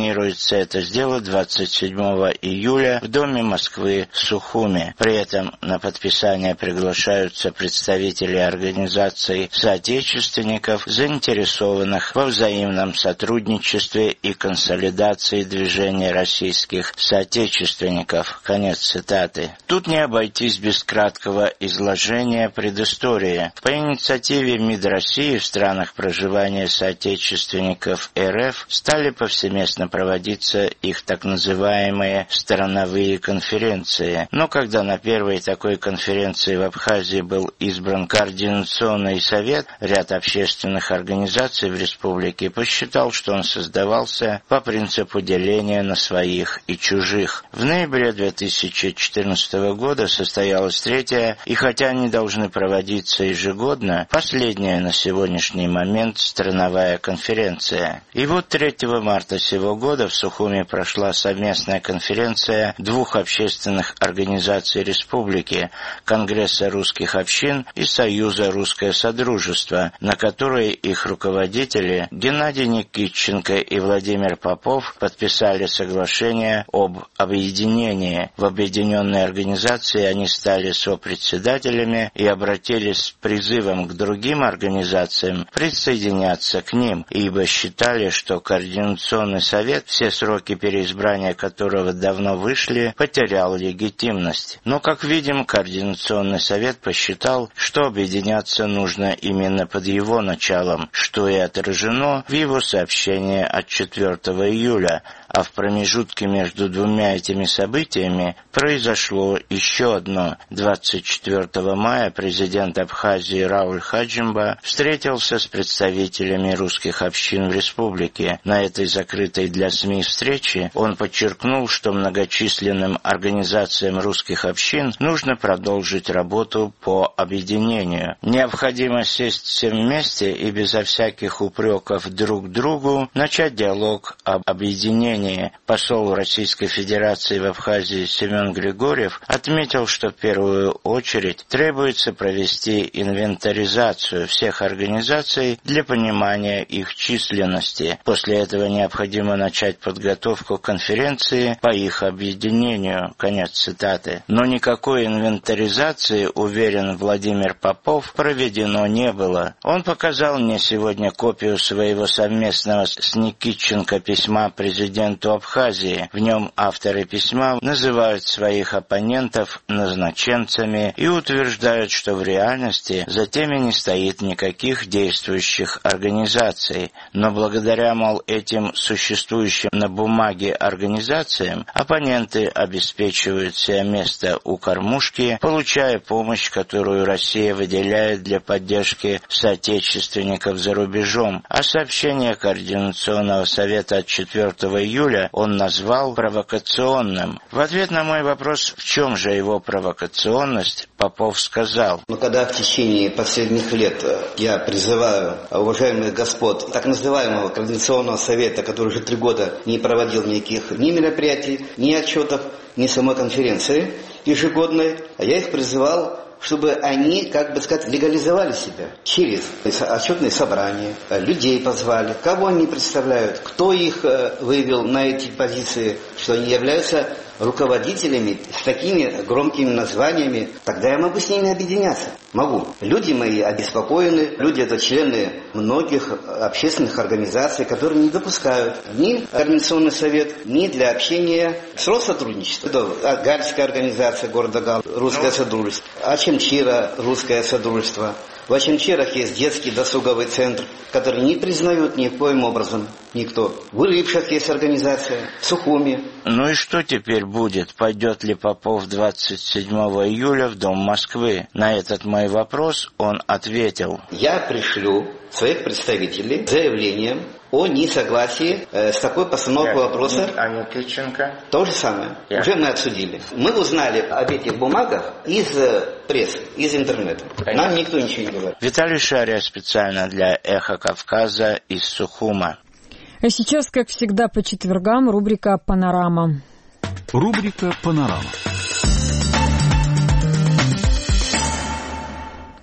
собирается это сделать 27 июля в Доме Москвы в Сухуми. При этом на подписание приглашаются представители организаций соотечественников, заинтересованных во взаимном сотрудничестве и консолидации движения российских соотечественников. Конец цитаты. Тут не обойтись без краткого изложения предыстории. По инициативе МИД России в странах проживания соотечественников РФ стали повсеместно проводиться их так называемые страновые конференции. Но когда на первой такой конференции в Абхазии был избран Координационный совет, ряд общественных организаций в республике посчитал, что он создавался по принципу деления на своих и чужих. В ноябре 2014 года состоялась третья, и хотя они должны проводиться ежегодно, последняя на сегодняшний момент страновая конференция. И вот 3 марта сего года в Сухуми прошла совместная конференция двух общественных организаций республики – Конгресса русских общин и Союза Русское Содружество, на которой их руководители Геннадий Никитченко и Владимир Попов подписали соглашение об объединении. В объединенной организации они стали сопредседателями и обратились с призывом к другим организациям присоединяться к ним, ибо считали, что Координационный совет, все сроки переизбрания которого давно вышли, потерял легитимность. Но, как видим, Координационный совет посчитал, что объединяться нужно именно под его началом, что и отражено в его сообщении от 4 июля, а в промежутке между двумя этими событиями произошло еще одно. 24 мая президент Абхазии Рауль Хаджимба встретился с представителями русских общин в республике. На этой закрытой для СМИ встрече он подчеркнул, что многочисленным организациям русских общин нужно продолжить работу по объединению. Необходимо сесть всем вместе и безо всяких упреков друг другу начать диалог об объединении. Посол Российской Федерации в Абхазии Семен Григорьев отметил, что в первую очередь требуется провести инвентаризацию всех организаций для понимания их численности. После этого необходимо начать подготовку конференции по их объединению. Конец цитаты. Но никакой инвентаризации, уверен Владимир Попов, проведено не было. Он показал мне сегодня копию своего совместного с Никитченко письма президенту Абхазии. В нем авторы письма называют своих оппонентов назначенцами и утверждают, что в реальности за теми не стоит никаких действующих организаций. Но благодаря, мол, этим существующим на бумаге организациям, оппоненты обеспечивают себе место у кормушки, получая помощь, которую Россия выделяет для поддержки соотечественников за рубежом. А сообщение Координационного совета от 4 июля он назвал провокационным. В ответ на мой вопрос, в чем же его провокационность, Попов сказал: но когда в течение последних лет я призываю уважаемых господ так называемого Координационного совета, который уже 3 года не проводил никаких ни мероприятий, ни отчетов, ни самой конференции ежегодной, а я их призывал, чтобы они, как бы сказать, легализовали себя через отчетные собрания, людей позвали, кого они представляют, кто их вывел на эти позиции, что они являются руководителями с такими громкими названиями, тогда я могу с ними объединяться. Могу. Люди мои обеспокоены, люди это члены многих общественных организаций, которые не допускают ни Координационный совет, ни для общения с Россотрудничеством. Это Гальская организация города Гал, Русское Содружество, Ачимчира, Русское Содружество. В Ачимчирах есть детский досуговый центр, который не признают никоим образом никто. В Улипшах есть организация, в Сухуми. Ну и что теперь будет? Пойдет ли Попов 27 июля в Дом Москвы? На этот мой вопрос он ответил: я пришлю своих представителей с заявлением о несогласии с такой постановкой вопроса. А Никитченко? То же самое. Уже мы обсудили. Мы узнали об этих бумагах из прессы, из интернета. Нам никто ничего не говорит. Виталий Шария специально для «Эхо Кавказа» из Сухума. А сейчас, как всегда, по четвергам рубрика «Панорама». Рубрика «Панорама».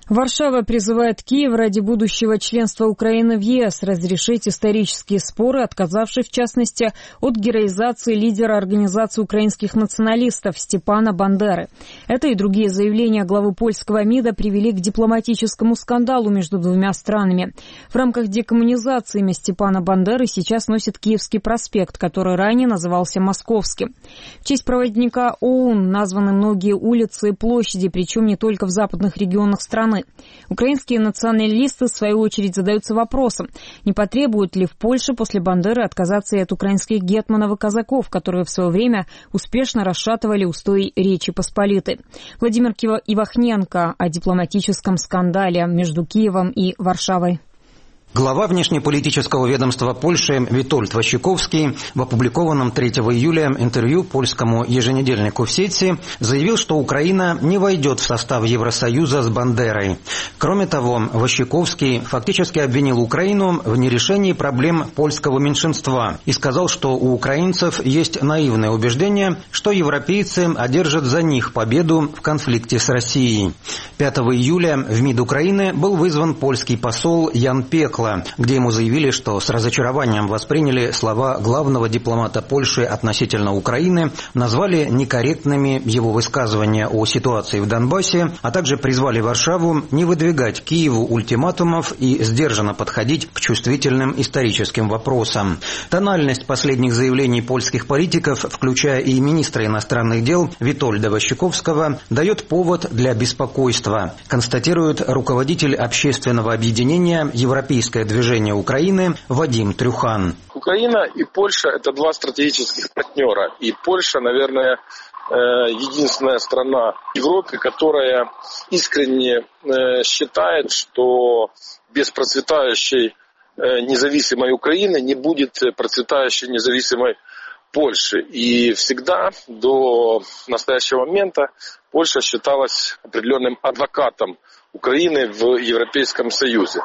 Варшава призывает Киев ради будущего членства Украины в ЕС разрешить исторические споры, отказавшись, в частности, от героизации лидера Организации украинских националистов Степана Бандеры. Это и другие заявления главы польского МИДа привели к дипломатическому скандалу между двумя странами. В рамках декоммунизации имя Степана Бандеры сейчас носит Киевский проспект, который ранее назывался Московским. В честь проводника ОУН названы многие улицы и площади, причем не только в западных регионах страны. Украинские националисты, в свою очередь, задаются вопросом, не потребуют ли в Польше после Бандеры отказаться и от украинских гетманов и казаков, которые в свое время успешно расшатывали устои Речи Посполитой. Владимир Ивахненко о дипломатическом скандале между Киевом и Варшавой. Глава внешнеполитического ведомства Польши Витольд Ващиковский в опубликованном 3 июля интервью польскому еженедельнику в сети заявил, что Украина не войдет в состав Евросоюза с Бандерой. Кроме того, Ващиковский фактически обвинил Украину в нерешении проблем польского меньшинства и сказал, что у украинцев есть наивное убеждение, что европейцы одержат за них победу в конфликте с Россией. 5 июля в МИД Украины был вызван польский посол Ян Пекла, где ему заявили, что с разочарованием восприняли слова главного дипломата Польши относительно Украины, назвали некорректными его высказывания о ситуации в Донбассе, а также призвали Варшаву не выдвигать Киеву ультиматумов и сдержанно подходить к чувствительным историческим вопросам. Тональность последних заявлений польских политиков, включая и министра иностранных дел Витольда Ващиковского, дает повод для беспокойства, констатирует руководитель общественного объединения «Европейское движение Украины» Вадим Трюхан. Украина и Польша – это два стратегических партнера. И Польша, наверное, единственная страна в Европе, которая искренне считает, что без процветающей независимой Украины не будет процветающей независимой Польши. И всегда до настоящего момента Польша считалась определенным адвокатом Украины в Европейском Союзе.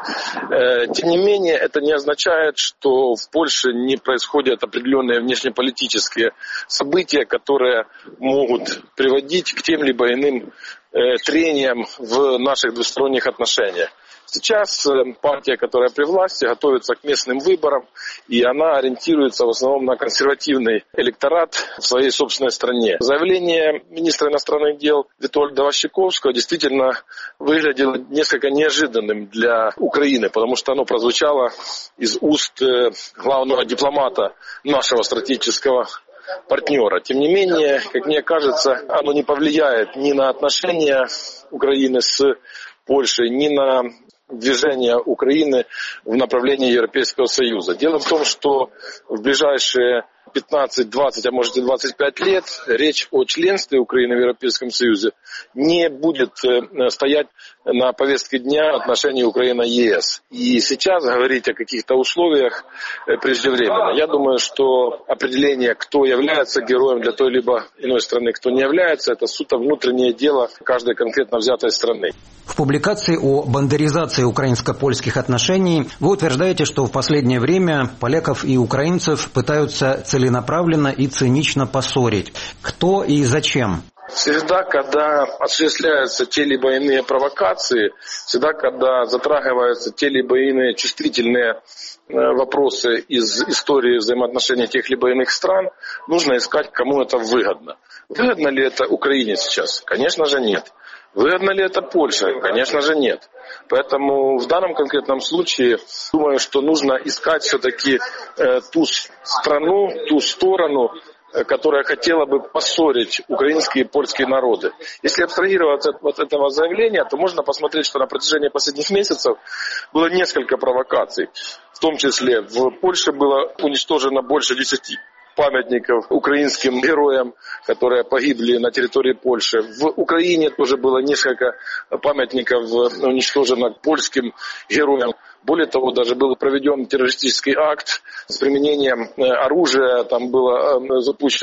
Тем не менее, это не означает, что в Польше не происходят определенные внешнеполитические события, которые могут приводить к тем либо иным трениям в наших двусторонних отношениях. Сейчас партия, которая при власти, готовится к местным выборам, и она ориентируется в основном на консервативный электорат в своей собственной стране. Заявление министра иностранных дел Витольда Ващиковского действительно выглядело несколько неожиданным для Украины, потому что оно прозвучало из уст главного дипломата нашего стратегического партнера. Тем не менее, как мне кажется, оно не повлияет ни на отношения Украины с Польшей, ни на движение Украины в направлении Европейского Союза. Дело в том, что в ближайшие 15, 20, а может и 25 лет речь о членстве Украины в Европейском Союзе не будет стоять на повестке дня отношений Украины-ЕС. И сейчас говорить о каких-то условиях преждевременно. Я думаю, что определение, кто является героем для той либо иной страны, кто не является, это суто внутреннее дело каждой конкретно взятой страны. В публикации о бандеризации украинско-польских отношений вы утверждаете, что в последнее время поляков и украинцев пытаются целенаправленно и цинично поссорить. Кто и зачем? Всегда, когда осуществляются те либо иные провокации, всегда, когда затрагиваются те либо иные чувствительные вопросы из истории взаимоотношений тех либо иных стран, нужно искать, кому это выгодно. Выгодно ли это Украине сейчас? Конечно же нет. Выгодно ли это Польше? Конечно же нет. Поэтому в данном конкретном случае думаю, что нужно искать все-таки ту страну, ту сторону, которая хотела бы поссорить украинские и польские народы. Если абстрагироваться от этого заявления, то можно посмотреть, что на протяжении последних месяцев было несколько провокаций. В том числе в Польше было уничтожено больше 10 памятников украинским героям, которые погибли на территории Польши. В Украине тоже было несколько памятников уничтожено польским героям. Более того, даже был проведен террористический акт с применением оружия. Там было запущено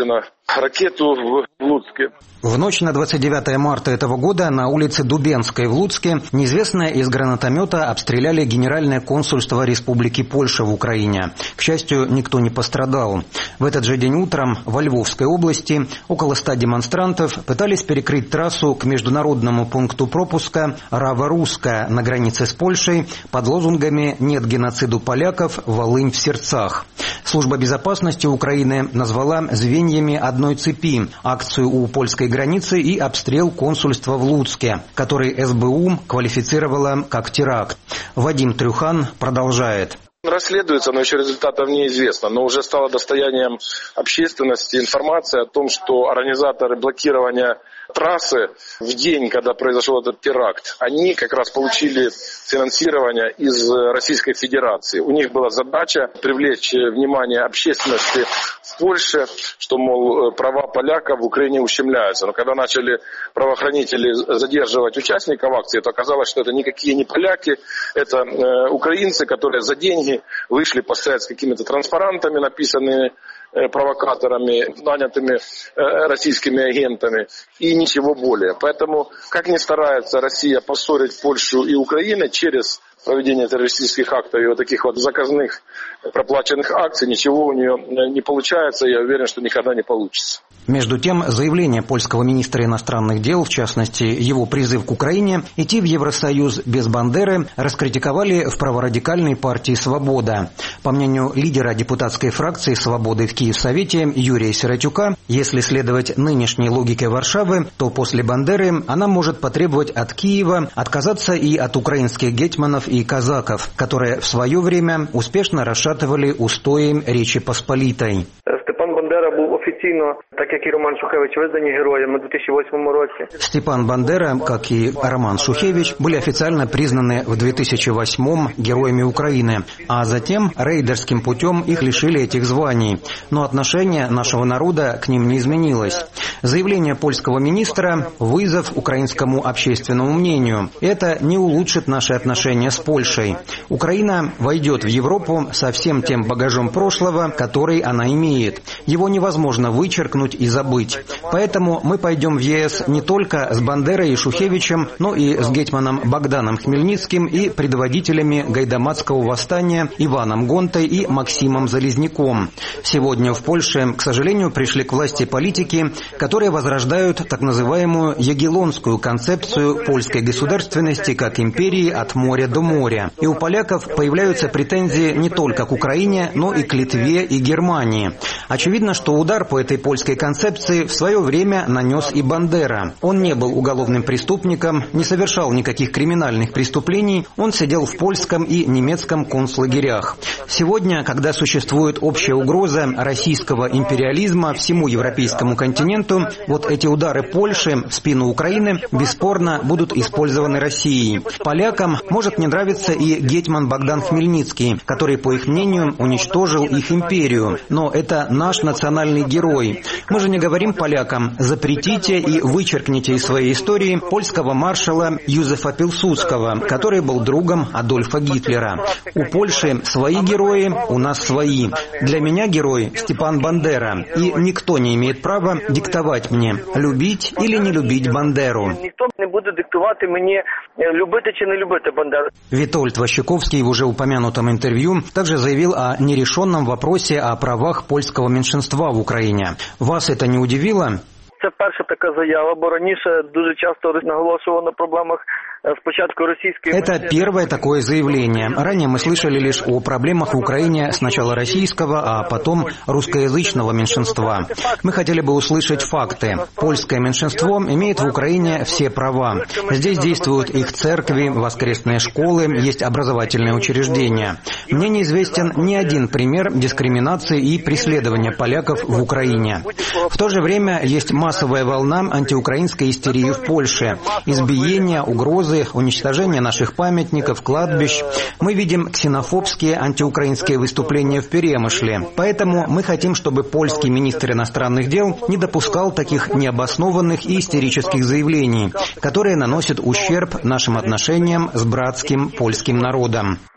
ракету в Луцке. В ночь на 29 марта этого года на улице Дубенской в Луцке неизвестные из гранатомета обстреляли Генеральное консульство Республики Польша в Украине. К счастью, никто не пострадал. В этот же день утром во Львовской области около 100 демонстрантов пытались перекрыть трассу к международному пункту пропуска Рава-Русская на границе с Польшей под лозунгами «Нет геноциду поляков, Волынь в сердцах». Служба безопасности Украины назвала звеньями одной цепи акцию у польской границы и обстрел консульства в Луцке, который СБУ квалифицировала как теракт. Вадим Трюхан продолжает. Расследуется, но еще результатов неизвестно. Но уже стало достоянием общественности информация о том, что организаторы блокирования трассы в день, когда произошел этот теракт, они как раз получили финансирование из Российской Федерации. У них была задача привлечь внимание общественности в Польше, что, мол, права поляков в Украине ущемляются. Но когда начали правоохранители задерживать участников акции, то оказалось, что это никакие не поляки, это украинцы, которые за деньги вышли постоять с какими-то транспарантами, написанными провокаторами, нанятыми российскими агентами, и ничего более. Поэтому, как ни старается Россия поссорить Польшу и Украину через проведение террористических актов и вот таких вот заказных проплаченных акций, ничего у нее не получается, я уверен, что никогда не получится. Между тем, заявление польского министра иностранных дел, в частности, его призыв к Украине идти в Евросоюз без Бандеры, раскритиковали в праворадикальной партии «Свобода». По мнению лидера депутатской фракции «Свободы» в Киевсовете Юрия Сиротюка, если следовать нынешней логике Варшавы, то после Бандеры она может потребовать от Киева отказаться и от украинских гетьманов и казаков, которые в свое время успешно расшатывали устои Речи Посполитой. Степан Бандера був офіційно, так як і Роман Шухевич, визнані героями у 2008 році. Степан Бандера, как и Роман Шухевич, были официально признаны в 2008-м героями Украины, а затем рейдерским путем их лишили этих званий. Но отношение нашего народа к ним не изменилось. Заявление польского министра – вызов украинскому общественному мнению. Это не улучшит наши отношения с Польшей. Украина войдет в Европу со всем тем багажом прошлого, который она имеет. Его невозможно вычеркнуть и забыть. Поэтому мы пойдем в ЕС не только с Бандерой и Шухевичем, но и с гетьманом Богданом Хмельницким и предводителями гайдамацкого восстания Иваном Гонтой и Максимом Залезняком. Сегодня в Польше, к сожалению, пришли к власти политики, которые возрождают так называемую ягеллонскую концепцию польской государственности как империи от моря до моря. И у поляков появляются претензии не только к Украине, но и к Литве и Германии. Очевидно, что удар по этой польской концепции в свое время нанес и Бандера. Он не был уголовным преступником, не совершал никаких криминальных преступлений, он сидел в польском и немецком концлагерях. Сегодня, когда существует общая угроза российского империализма всему европейскому континенту, вот эти удары Польши в спину Украины бесспорно будут использованы Россией. Полякам может не нравиться и гетьман Богдан Хмельницкий, который, по их мнению, уничтожил их империю. Но это наш национальный герой. Мы же не говорим полякам: запретите и вычеркните из своей истории польского маршала Юзефа Пилсудского, который был другом Адольфа Гитлера. У Польши свои герои, у нас свои. Для меня герой Степан Бандера, и никто не имеет права диктовать мне, любить или не любить Бандеру. Никто не будет диктовать мне, любить или не любить Бандеру. Витольд Ващиковский в уже упомянутом интервью также заявил о нерешенном вопросе о правах польского меньшинства в Украине. Вас это не удивило? Це перша така заява, бо раніше дуже часто наголошував на проблемах спочатку російської. Это первое такое заявление. Ранее мы слышали лишь о проблемах в Украине сначала российского, а потом русскоязычного меньшинства. Мы хотели бы услышать факты. Польское меньшинство имеет в Украине все права. Здесь действуют их церкви, воскресные школы, есть образовательные учреждения. Мне неизвестен ни один пример дискриминации и преследования поляков в Украине. В то же время есть массовая волна антиукраинской истерии в Польше. Избиения, угрозы, уничтожение наших памятников, кладбищ. Мы видим ксенофобские антиукраинские выступления в Перемышле. Поэтому мы хотим, чтобы польский министр иностранных дел не допускал таких необоснованных и истерических заявлений, которые наносят ущерб нашим отношениям с братским польским народом.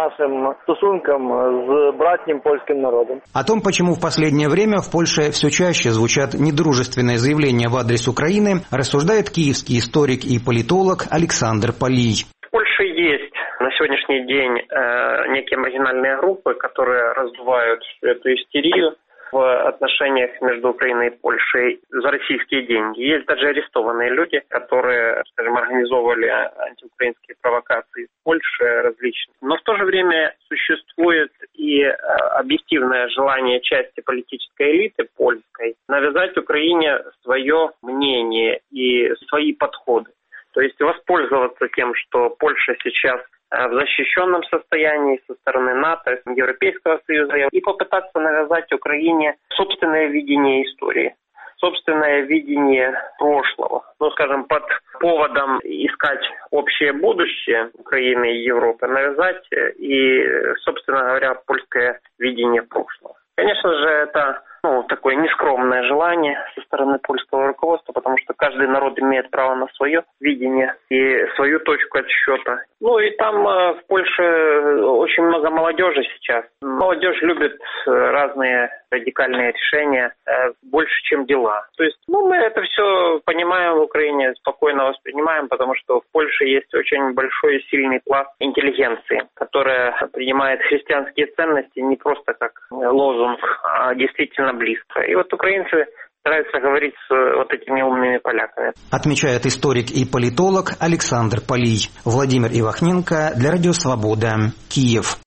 нашим стосункам з братнім польським народом. О том, почему в последнее время в Польше все чаще звучат недружественные заявления в адрес Украины, рассуждает киевский историк и политолог Александр Палий. В Польше есть на сегодняшний день некие маргинальные группы, которые раздувают эту истерию в отношениях между Украиной и Польшей за российские деньги. Есть даже арестованные люди, которые, скажем, организовывали антиукраинские провокации в Польше различные. Но в то же время существует и объективное желание части политической элиты польской навязать Украине свое мнение и свои подходы. То есть воспользоваться тем, что Польша сейчас в защищенном состоянии со стороны НАТО, Европейского Союза, и попытаться навязать Украине собственное видение истории, собственное видение прошлого. Ну, скажем, под поводом искать общее будущее Украины и Европы, навязать и, собственно говоря, польское видение прошлого. Конечно же, это такое нескромное желание со стороны польского руководства, потому что каждый народ имеет право на свое видение и свою точку отсчета. И там в Польше очень много молодежи сейчас. Молодежь любит разные радикальные решения больше, чем дела. То есть, мы это все понимаем в Украине, спокойно воспринимаем, потому что в Польше есть очень большой и сильный пласт интеллигенции, которая принимает христианские ценности не просто как лозунг, а действительно близко. И вот украинцы стараются говорить с вот этими умными поляками. Отмечает историк и политолог Александр Палий. Владимир Ивахненко для Радио Свобода, Киев.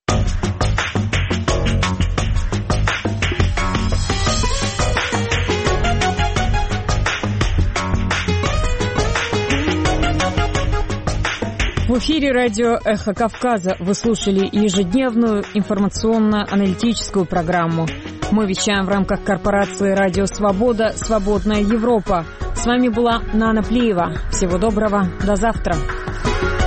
В эфире радио «Эхо Кавказа» вы слушали ежедневную информационно-аналитическую программу. Мы вещаем в рамках корпорации «Радио Свобода. Свободная Европа». С вами была Нана Плиева. Всего доброго. До завтра.